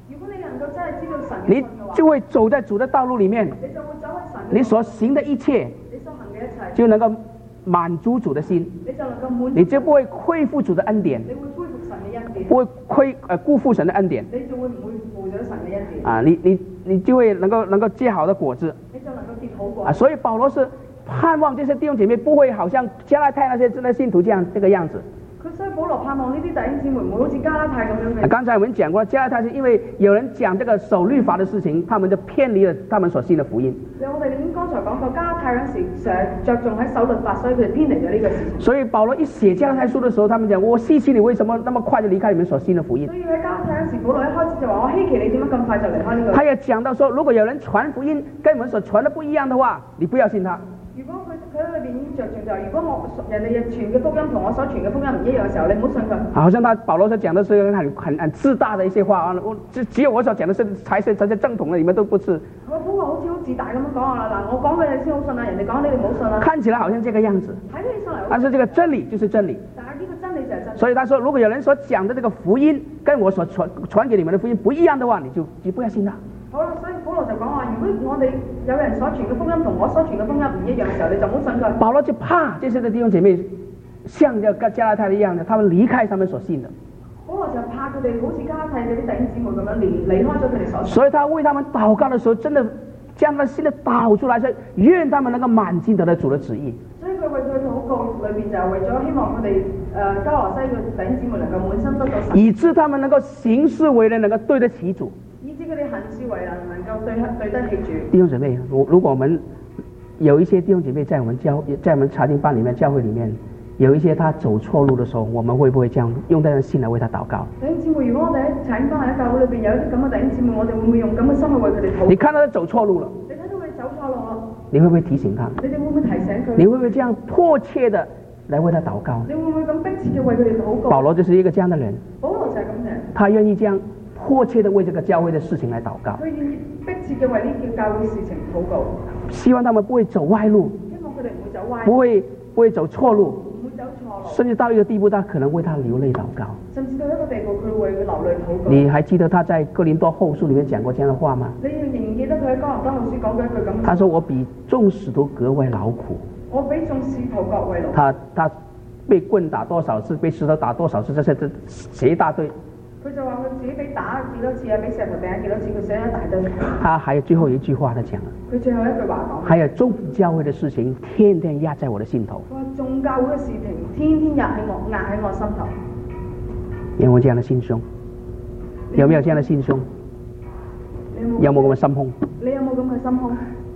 你就會走在主的道路裡面，你所行的一切就能夠滿足主的心，你就不會虧負主的恩典，不會虧呃辜負神的恩典，啊，你你你就會能夠能夠結好的果子，啊，所以保羅是盼望這些弟兄姐妹不會好像加拉太那些那信徒這樣這個樣子。所以保羅盼望呢啲弟兄姊妹唔會好似加拉太咁樣嘅。剛才我們講過，加拉太是因為有人講這個守律法的事情，他們就偏離了他們所信的福音。我哋剛才講過，加拉太嗰時成日着重喺守律法，所以佢哋偏離咗呢個事情。所以保羅一寫加拉太書的時候，他們講：我稀奇你為什麼那麼快就離開你們所信的福音？所以喺加拉太嗰時，保羅一開始就話：我稀奇你點樣咁快就離開呢個？他也講到說，如果有人傳福音跟我們所傳的不一樣的話，你不要信他。如果佢佢喺裏邊已經着重就係，如果我人哋傳嘅福音同我所傳嘅福音唔一樣嘅時候，你唔好信佢。好像他保羅所講的是很很很自大的一些話啊，我只只有我所講的是才是才是正統的，你們都不是。我保羅好似好自大咁樣講啊！嗱，我講嘅你先好信啊，人哋講你哋唔好信啊。看起來好像這個樣子，睇起上嚟，但是這個真理就是真理。但係呢個真理就係真理。所以他說，如果有人所講的這個福音跟我所傳傳給你們的福音不一樣的話，你就就不要信他。好啦，所以保羅就講話，如果我哋有人所傳嘅福音同我所傳嘅福音唔一樣嘅時候，你就唔好信佢。保羅就怕這些的弟兄姐妹像這個加拉太一樣的，他們離開他們所信的。保羅就怕佢哋好似加拉太嗰啲弟兄姊妹咁樣離離開咗佢哋所信。所以他為他們禱告的時候，真的將他心的導出來，說願他們能夠滿心得到主的旨意。所以佢為佢禱告裏邊就係為咗希望佢哋誒加羅西嘅弟兄姊妹能夠滿心得到神，以致他們能夠行事為人能夠對得起主。以致佢哋行事為人能夠對對得起主。弟兄姊妹，如如果我們有一些弟兄姐妹在我們教在我們查經班裡面、教會裡面，有一些他走錯路的時候，我們會不會這樣用這樣的心來為他禱告？弟兄姊妹，如果我哋喺查經班喺教會裏邊有一啲咁嘅弟兄姊妹，我哋會唔會用咁嘅心去為佢哋禱告？你看到他走錯路了，你睇到佢走錯路咯，你會不會提醒他？你哋會唔會提醒佢？你會不會這樣迫切的來為他禱告？你會唔會咁迫切嘅為佢哋禱告？保羅就是一個這樣的人。保羅就係咁嘅人，他願意這樣迫切的為這個教會的事情來禱告。佢願意迫切嘅為呢件教會事情禱告，希望他們不會走歪路，希望佢哋唔會走歪路，不會不會走錯路，唔會走錯路，甚至到一個地步，他可能為他流淚禱告，甚至到一個地步，佢會流淚禱告。你還記得他在哥林多後書裡面講過這樣的話嗎？你仍然記得佢喺哥林多後書講過一句咁？他說：我比眾使徒格外勞苦，我比眾使徒格外勞苦。他他被棍打多少次，被石頭打多少次，這些這寫一大堆。佢就話佢自己俾打幾多次啊，俾石頭掟幾多次，佢寫一大堆。他還有最後一句話嚟講，佢最後一句話講，還有眾教會的事情，天天壓在我的心頭。佢話眾教會嘅事情，天天壓喺我壓喺我心頭。有冇這樣的心胸？有沒有這樣的心胸？有冇咁嘅心胸？你有冇咁嘅心胸？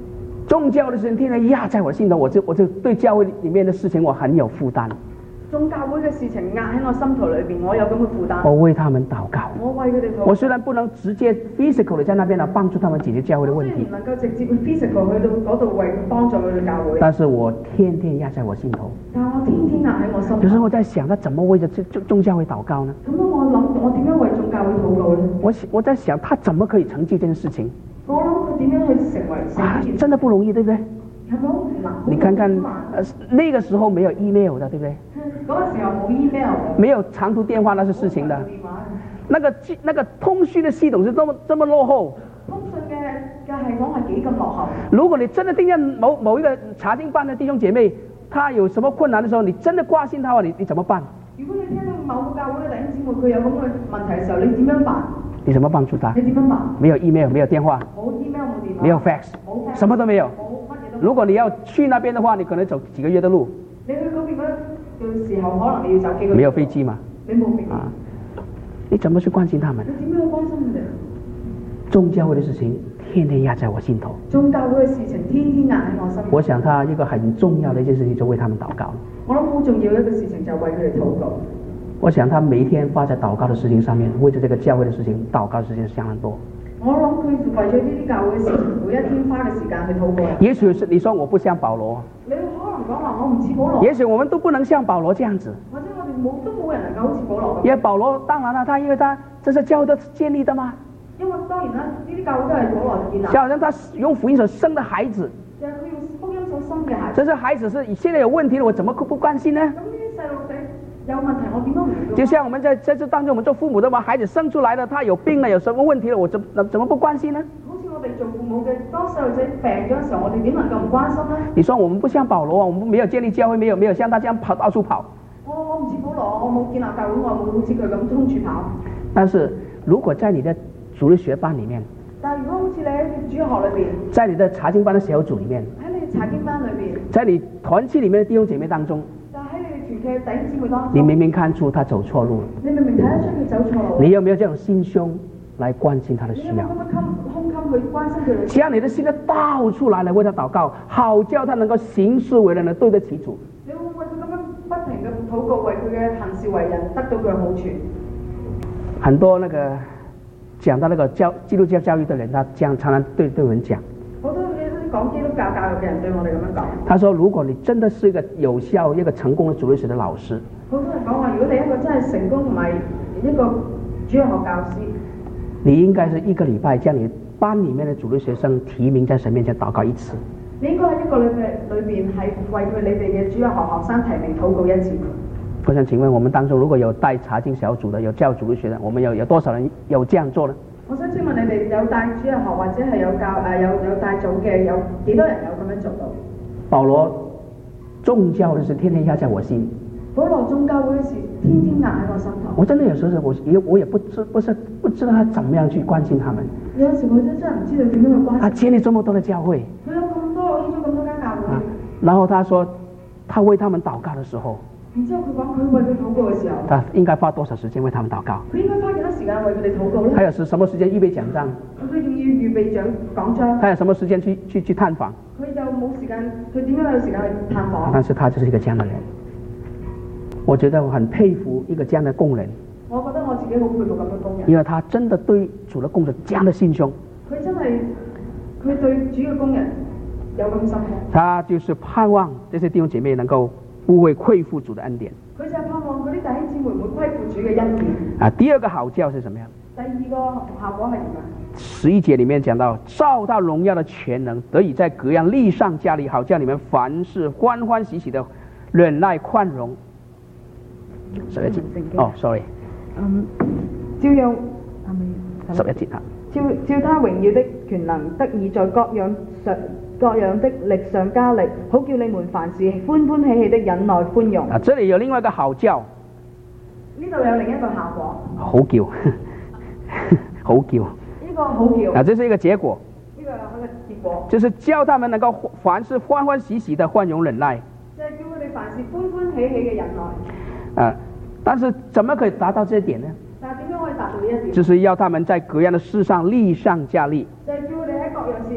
宗教的事情天天压在我心头，我就我就对教会里面的事情我很有负担。 宗教會嘅事情壓喺我心頭裏邊，我有咁嘅負擔。 我為他們禱告。 我為佢哋禱告。 我雖然不能直接 physical 地在那邊嚟幫助他們解決教會的問題。 雖然唔能夠直接 physical 去到嗰度為幫助佢哋教會。 但是我天天壓在我心頭。 但我天天壓喺我心頭。 有時候我在想，他怎麼為着宗宗教會禱告呢？ 咁我諗，我點樣為宗教會禱告呢？ 我我在想，他怎麼可以成就這件事情？ 我諗佢點樣去成為成啊，真的不容易，對不對？你看看，呃，那個時候沒有 email 的，對不對？ 嗰個時候冇 email 的。 沒有長途電話那是事情的。那個那個通訊的系統是這麼這麼落後。 通訊嘅嘅系統係幾咁落後？ 如果你真的聽見某某一個查經班的弟兄姐妹，他有什麼困難的時候，你真的掛心他話，你你怎麼辦？ 如果你聽到某個教會嘅弟兄姊妹佢有咁嘅問題嘅時候，你點樣辦？ 你怎麼幫助他？ 你點樣辦？ 沒有 email， 沒有電話。 冇 email， 冇電話。 沒有 fax， 什麼都沒有。如果你要去那邊的話，你可能走幾個月的路。 你去嗰邊嘅時候，可能你要走幾個月。 沒有飛機嘛？ 你冇飛機。 啊，你怎麼去關心他們？ 你點樣去關心佢哋？ 宗教會的事情天天壓在我心頭。 宗教會嘅事情天天壓喺我心頭。 我想他一個很重要的一件事情就為他們禱告。 我諗好重要一個事情就為佢哋禱告。 我想他每一天花在禱告的事情上面，為咗這個教會的事情禱告的事情相當多。 我諗佢為咗呢啲教會嘅事情，每一天花嘅時間去禱告。 也許是你說我不像保羅。 你可能講話我唔似保羅。 也許我們都不能像保羅這樣子。 或者我哋冇都冇人能夠好似保羅咁。 因為保羅當然啦，他因為他這是教會的建立的嘛。 因為當然啦，呢啲教會都係保羅建立。 就好像他用福音所生的孩子。 就係佢用福音所生嘅孩子。 這些孩子是現在有問題了，我怎麼不關心呢？ 咁呢啲細路仔有問題，我點都唔會。 就像我們在在這當中，我們做父母的嘛，孩子生出來了，他有病了，有什麼問題了，我怎怎麼不關心呢？ 好似我哋做父母嘅，當細路仔病咗嘅時候，我哋點能夠唔關心呢？ 你說我們不像保羅啊，我們沒有建立教會，沒有沒有像他這樣跑到處跑。 我我唔似保羅，我冇建立教會，我冇好似佢咁通處跑。 但是如果在你的主日學班裡面， 但係如果好似你喺主日學裏邊， 在你的查經班的小組裡面， 喺你查經班裏邊， 在你團契裡面的弟兄姐妹當中， 就喺你哋團契弟兄姊妹當中， 你明明看出他走錯路， 你明明睇得出佢走錯路， 你有沒有這種心胸來關心他的需要？ 你有冇咁嘅胸襟去關心佢？ 將你的心呢倒出來來為他禱告，好叫他能夠行事為人呢對得起主。 你會唔會咁樣不停嘅禱告，為佢嘅行事為人得到佢嘅好處？ 很多那個講到那個教基督教教育的人，他這樣常常對對人講。 好多啲講基督教教育嘅人對我哋咁樣講。 他說：如果你真的是一個有效、一個成功的主日學的老師， 好多人講話，如果你一個真係成功同埋一個主日學教師， 你應該是一個禮拜將你班裡面的主日學生提名在神面前禱告一次。 你應該喺一個禮拜裏邊係為佢你哋嘅主日學學生提名禱告一次。 我想請問我們當中如果有帶查經小組的，有教主日學的，我們有有多少人有這樣做呢？ 我想請問你哋有帶主日學或者係有教誒有有帶組嘅，有幾多人有咁樣做到？ 保羅宗教的事天天壓在我心。 保羅宗教會嘅事天天壓喺我心頭。 我真的有時候我也我也不知不是不知道他怎麼樣去關心他們。 有時我真真係唔知道點樣去關心。 他建立這麼多的教會。 佢有咁多起咗咁多間教會。 啊，然後他說，他為他們禱告的時候。 然之後佢講佢為佢禱告嘅時候， 他應該花多少時間為他們禱告？ 佢應該花幾多時間為佢哋禱告咧？ 他有時什麼時間預備講章？ 佢仲要預備講講章。 他有什麼時間去去去探訪？ 佢就冇時間，佢點樣有時間去探訪？ 但是他就是一個這樣的人，我覺得我很佩服一個這樣的工人。 我覺得我自己好佩服咁嘅工人， 因為他真的對主的工人這樣的心胸。 佢真係佢對主嘅工人有咁心胸。 他就是盼望這些弟兄姐妹能夠不會虧負主的恩典。 佢就係盼望嗰啲弟兄姊妹唔會虧負主嘅恩典。 啊，第二個好教是什麼樣？ 第二個效果係點啊？ 十一節裡面講到，照他榮耀的全能，得以在各樣力上加力，好叫你們凡事歡歡喜喜的忍耐寬容。十一節哦 ，sorry， 嗯，照樣十一節啊， 照照他榮耀的權能，得以在各樣上各樣的力上加力，好叫你們凡事歡歡喜喜的忍耐寬容。 啊，這裡有另外一個好教， 呢度有另一個效果， 好叫，好叫， 呢個好叫， 啊，這是一個結果， 呢個係一個結果， 就是叫他們能夠凡事歡歡喜喜的寬容忍耐， 就係叫佢哋凡事歡歡喜喜嘅忍耐。 啊，但是怎麼可以達到這一點呢？ 但係點樣可以達到呢一點？ 就是要他們在各樣的事上力上加力， 就係叫佢哋喺各樣事上力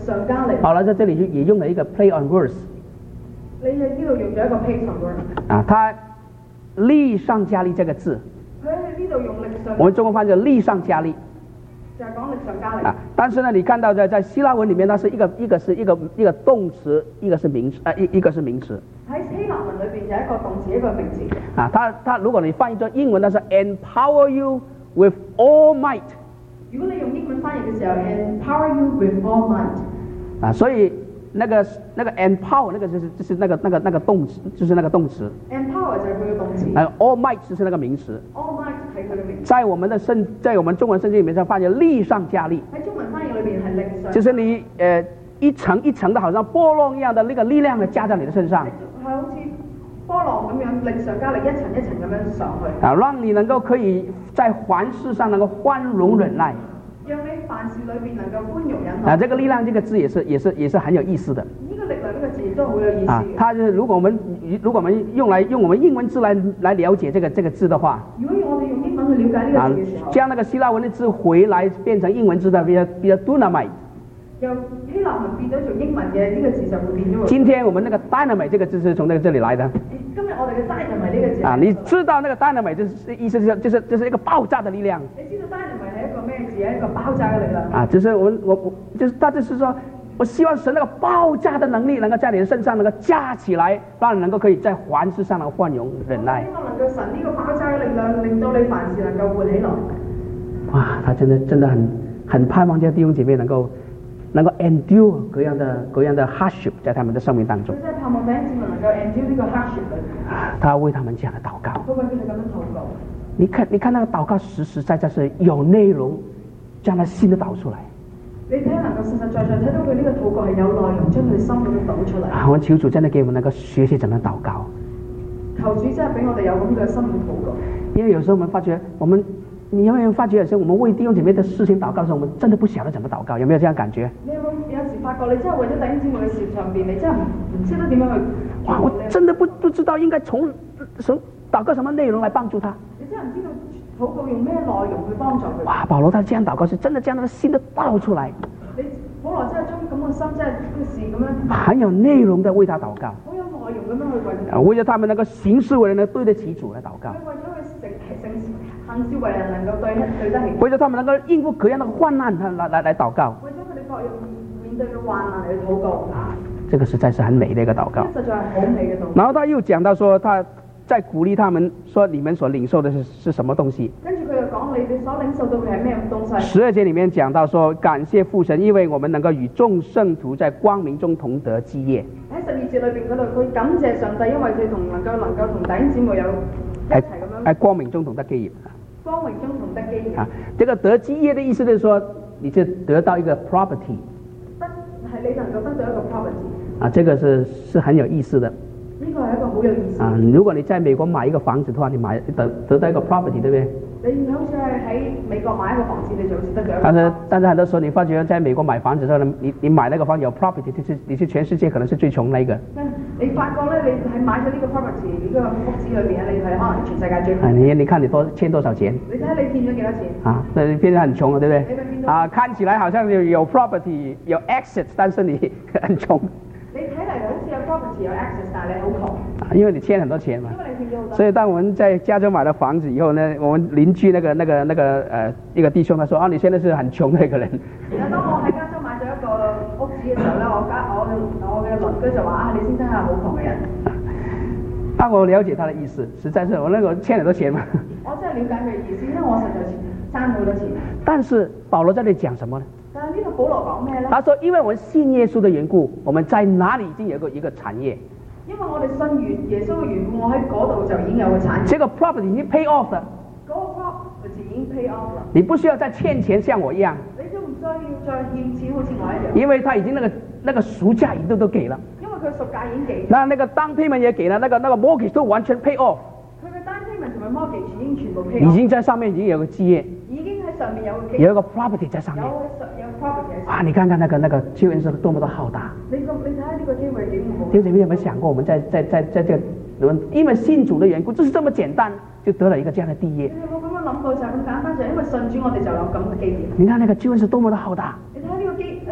上加力。 保罗在这里也用了一个 play on words。 你喺呢度用咗一個 play on words。 啊，他力上加力這個字。 佢喺呢度用力上。 我們中文翻譯力上加力。 就係講力上加力。 啊，但是呢，你看到在在希臘文裡面，它是一個一個是一個一個動詞，一個是名詞，啊一一個是名詞。 喺希臘文裏邊就係一個動詞，一個名詞。 啊，它它如果你翻譯咗英文，它是 empower you with all might。 如果你用英文翻譯嘅時候 ，empower you with all might。 啊，所以那個那個 empower 那個就是就是那個那個那個動詞，就是那個動詞。 empower 就係佢嘅動詞。 啊 ，all might 就是那個名詞。 all might 係佢嘅名詞。 在我們的聖，在我們中文聖經裡面上翻譯力上加力。 喺中文翻譯裏邊係力上。 就是你呃一層一層的，好像波浪一樣的那個力量呢，加在你的身上。 係好似波浪咁樣，力上加力，一層一層咁樣上去。 啊，讓你能夠可以在凡事上能夠寬容忍耐。 讓你凡事裏邊能夠寬容忍耐。 啊，這個力量這個字也是也是也是很有意思的。 呢個力量呢個字都好有意思。 啊，它就是如果我們如果我們用來用我們英文字來來了解這個這個字的話， 如果我哋用英文去了解呢個字嘅時候， 將那個希臘文的字回來變成英文字的，比較比較 dynamite。 由希臘文變咗做英文嘅呢個字就會變咗。 今天我們那個 dynamite 這個字是從那個這裡來的。 今日我哋嘅 dynamite 呢個字。 啊，你知道那個 dynamite 就是意思就是就是就是一個爆炸的力量。 你知道 dynamite 係一個咩字？係一個爆炸嘅力量。 啊，就是我我我就是他就是說，我希望神那個爆炸的能力能夠在你的身上能夠加起來，讓你能夠可以在凡事上能夠寬容忍耐。 希望能夠神呢個爆炸嘅力量，令到你凡事能夠活起來。 哇，他真的真的很很盼望這些弟兄姐妹能夠能夠 endure 各樣的各樣的 hardship 在他們的生命當中。 佢真係盼望弟兄姊妹能夠 endure 呢個 hardship 裏邊。 啊，他為他們這樣的禱告。 佢為佢哋咁樣禱告。 你看，你看那個禱告實實在在是有內容，將他心都導出來。 你睇能夠實實在在睇到佢呢個禱告係有內容，將佢心咁樣導出嚟。 啊，我求主真的給我們能夠學習怎麼禱告。 求主真係俾我哋有咁嘅心嘅禱告。 因為有時候我們發覺，我們你有沒有發覺有時候我們為弟兄姐妹的事情禱告的時候，我們真的不曉得怎麼禱告，有沒有這樣感覺？ 你有冇有時發覺你真係為咗弟兄姊妹嘅事上邊，你真係唔唔識得點樣去？ 哇！我真的不不知道應該從從禱告什麼內容來幫助他。 你真係唔知道禱告用咩內容去幫助佢。 哇！保羅他這樣禱告是真的將他的心都倒出來。 你保羅真係將咁嘅心，真係呢個事咁樣。 很有內容的為他禱告。 好有內容咁樣去為。 啊，為咗他們能夠行事為人能對得起主來禱告。 為咗佢成成行事為人能夠對對得起。 為咗他們能夠應付各樣的患難，來來來禱告。 為咗佢哋各樣面對嘅患難嚟禱告。 啊，這個實在是很美的一個禱告。 實在係好美嘅禱告。 然後他又講到說，他在鼓勵他們說：你們所領受的是是什麼東西？ 跟住佢又講：你哋所領受到嘅係咩東西？ 十二節裡面講到說：感謝父神，因為我們能夠與眾聖徒在光明中同得基業。 喺十二節裏邊嗰度，佢感謝上帝，因為佢同能夠能夠同弟兄姊妹有一齊咁樣。喺光明中同得基業。 光明中同得基業。 啊，這個得基業的意思就是說，你就得到一個 property。 得係你能夠得到一個 property。 啊，這個是是很有意思的。 呢個係一個好有意思。 啊，如果你在美國買一個房子的話，你買得得到一個 property，對不對？ 你好似係喺美國買一個房子，你就好似得咗一個。 但是但是很多時候，你發覺在美國買房子的時候呢，你你買那個房子有 property，你是你是全世界可能是最窮那一個。你發覺咧，你喺買咗呢個 property 呢個屋子裏邊咧，你係可能全世界最窮。你你看你多欠多少錢？你睇下你欠咗幾多錢？啊，那變得很窮了，對不對？啊，看起來好像有有 property 有 assets，但是你很窮。 你睇嚟好似有 property 有 access， 但係你好窮。啊， 因為你欠很多錢嘛。 因為你欠咗好多。 所以當我們在加州買了房子以後呢，我們鄰居那個那個那個呃一個弟兄他說：啊，你現在是很窮的一個人。 然後當我喺加州買咗一個屋子嘅時候咧，我家我我嘅鄰居就話：啊，你先生係好窮嘅人。啊，我了解他的意思，實在是我那個欠很多錢嘛。我真係了解佢嘅意思，因為我實在爭好多錢。但是保羅在這裡講什麼呢？但係呢個保羅講咩咧？他說：因為我們信耶穌的緣故，我們在哪裡已經有一個一個產業。因為我哋信耶穌嘅緣故，我喺嗰度就已經有個產業。這個 property 已經 pay off 啦。嗰個 property 已經 pay off 啦。你不需要再欠錢，像我一樣。你都唔需要再欠錢，好似我一樣。因為他已經那個那個贖價已經都給了。因為佢贖價已經給。那那個 down payment 也給了，那個那個 mortgage 都完全 pay off。佢嘅 down payment 同埋 mortgage 已經全部 pay off。已經在上面已經有個基業。已經喺上面有個基業。有一個 property 在上面。有有 property。啊，你看看那個那個機會是多麼的浩大。你個你睇下呢個機會幾好。弟兄姊妹有沒有想過，我們在在在在這個因為信主的緣故，就是這麼簡單，就得了一個這樣的地業。你有冇咁樣諗過就係咁簡單，就係因為信主我哋就有咁嘅基業。你看那個機會是多麼的浩大。你睇下呢個基誒呢個咁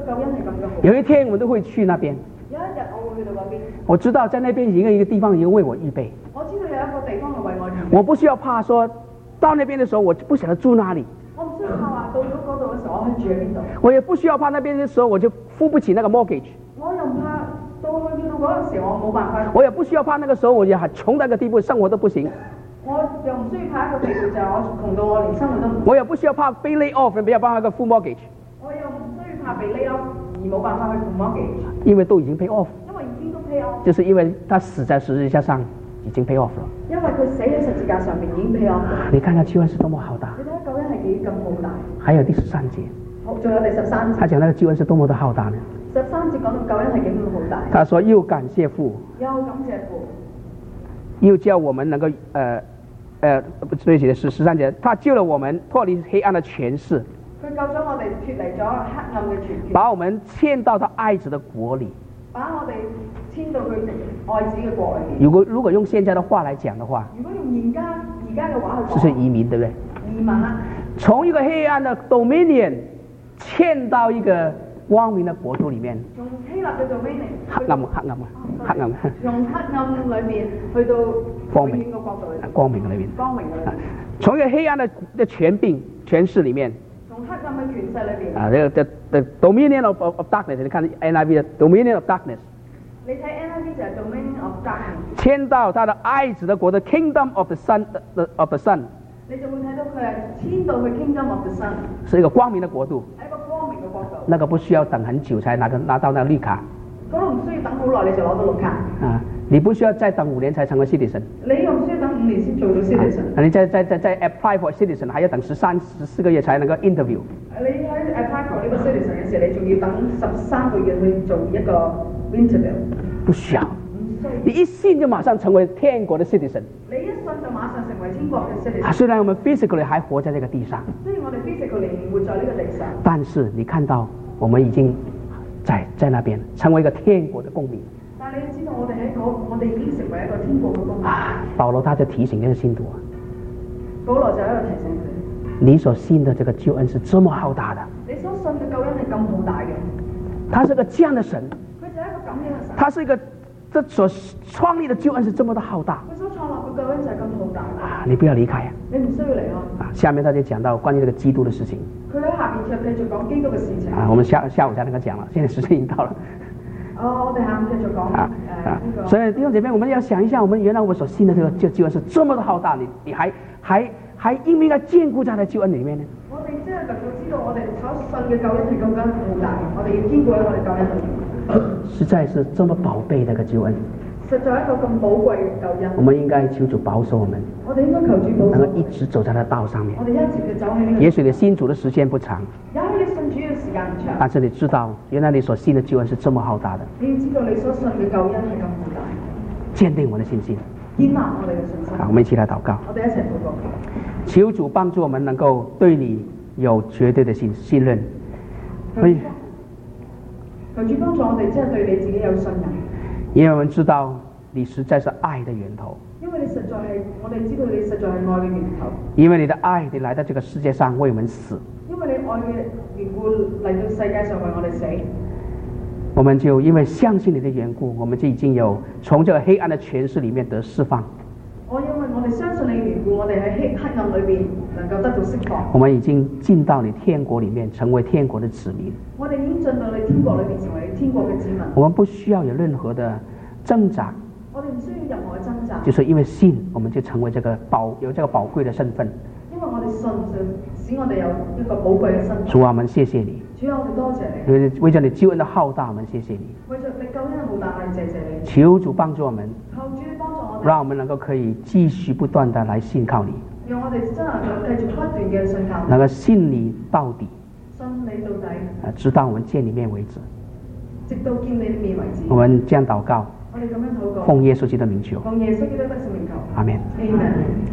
有一天我都会去那边。 有一日我會去到嗰邊。 我知道在那邊一個一個地方已經為我預備。 我知道有一個地方係為我預備。 我不需要怕說到那邊的時候我就不曉得住哪裡。 我唔需要怕話到咗嗰度嘅時候我去住喺邊度。 我也不需要怕那邊的時候我就付不起那個 mortgage。 我又唔怕到去到嗰個時候我冇辦法。 我也不需要怕那個時候我也很窮到一個地步生活都不行。 我又唔需要怕一個地步就係我窮到我連生活都唔。 我也不需要怕被 lay off 沒有辦法個 full mortgage。 我又唔需要怕被 lay off而冇辦法去 full mortgage。 因為都已經 pay off。 因為已經都 pay off。 就是因為他死在十字架上已經 pay off 了。 因為佢死喺十字架上面已經 pay off。 你看他救恩是多麼浩大。 你睇下救恩係幾咁浩大。 還有第十三節。 好，仲有第十三節。 他講那個救恩是多麼的浩大呢？ 十三節講到救恩係幾咁浩大。 他說又感謝父。 又感謝父。 又叫我們能夠呃呃對不起是十三節，他救了我們脫離黑暗的權勢。 佢救咗我哋脫離咗黑暗嘅權勢。 把我們遷到他愛子的國裡。把我哋遷到佢愛子嘅國裡面。 如果如果用現在的話來講的話， 如果用而家而家嘅話去講， 就是移民，對不對？ 移民啊！ 從一個黑暗的 dominion 遷到一個光明的國度裡面。 從希臘嘅 dominion 黑暗黑暗啊，黑暗。 從黑暗裏面去到光明嘅國度裏面。光明嘅裏面。光明嘅裏面。從一個黑暗的的權柄權勢裡面。 從黑暗嘅權勢裏邊。 啊，這個 the the dominion of of darkness， 你看 N I V 的 dominion of darkness。 你睇 N I V 就係 dominion of darkness。 遷到他的愛子的國的 kingdom of the son of the son。 你就會睇到佢係遷到去 kingdom of the son。 是一個光明的國度。 係一個光明嘅國度。 那個不需要等很久才拿個拿到那個綠卡。 嗰度唔需要等好耐你就攞到綠卡。 啊，你不需要再等五年才成為 citizen。 你又唔需要等五年先做到 citizen。 啊，你再再再再 apply for citizen， 還要等十三十四個月才能夠 interview。 你喺 apply for 呢個 citizen 嘅時候，你仲要等十三個月去做一個 interview。 不需要。你一信就馬上成為天國的 citizen。 你一信就馬上成為天國嘅 citizen。 啊，雖然我們 physically 還活在這個地上。 雖然我哋 physically 活在呢個地上。 但是你看到我們已經在在那邊成為一個天國的公民。 但你知道我哋喺嗰我哋已經成為一個天國嘅公民。 啊，保羅他就提醒這個信徒啊。 保羅就喺度提醒佢。 你所信的這個救恩是這麼浩大的。 你所信嘅救恩係咁浩大嘅。 他是個這樣的神。 佢就係一個咁樣嘅神。 他是一個。這所創立的救恩是這麼的浩大。 佢所創立嘅救恩就係咁浩大。 啊，你不要離開啊！ 你唔需要離開。啊， 下面他就講到關於這個基督的事情。 佢喺下面就繼續講基督嘅事情。 啊，我們下下午才能夠講了，現在時間已經到了。 哦，我哋下午繼續講。啊啊，這個、 所以弟兄姐妹，我們要想一下，我們原來我們所信的這個救救恩是這麼的浩大，你你還還還應不應該堅固在這救恩裡面呢？ 我哋真係能夠知道我哋所信嘅救恩係咁樣浩大，我哋要堅固喺我哋救恩裏面。 實在是這麼寶貝的一個救恩。 實在一個咁寶貴嘅救恩。 我們應該求主保守我們。 我哋應該求主保守。 能夠一直走在他的道上面。 我哋一直嘅走喺呢個。 也許你信主的時間不長。 也許你信主嘅時間唔長。 但是你知道，原來你所信的救恩是這麼浩大的。 你要知道你所信嘅救恩係咁浩大。 堅定我的信心。 堅立我哋嘅信心。 好，我們一起來禱告。 我哋一齊禱告。 求主幫助我們能夠對你有絕對的信信任。 求主幫助我哋真係對你自己有信任。 因為我們知道你實在是愛的源頭。 因為你實在係，我哋知道你實在係愛嘅源頭。 因為你的愛，你來到這個世界上為我們死。 因為你愛嘅緣故嚟到世界上為我哋死。 我們就因為相信你的緣故，我們就已經有從這個黑暗的權勢裡面得釋放。 我因為我哋相信你嘅緣故，我哋喺黑黑暗裏邊能夠得到釋放。 我們已經進到你天國裡面，成為天國的子民。 我哋已經進到你天國裏邊，成為天國嘅子民。 我們不需要有任何的掙扎。 我哋唔需要任何嘅掙扎。 就是因為信，我們就成為這個寶有這個寶貴的身份。 因為我哋信，就使我哋有一個寶貴嘅身份。 主啊，我們謝謝你。 主啊，我哋多謝你。 為為咗你救恩的浩大，我們謝謝你。 為咗你救恩嘅浩大，我哋謝謝你。 求主幫助我們。 求主幫助我哋。 讓我們能夠可以繼續不斷地來信靠你。 讓我哋真係能夠繼續不斷嘅信靠你。 能夠信你到底。 信你到底。 啊，直到我們見你面為止。 直到見你面為止。 我們這樣禱告。 我哋咁樣禱告。 奉耶穌基督的名求。 奉耶穌基督的聖名求。 阿門。 阿門。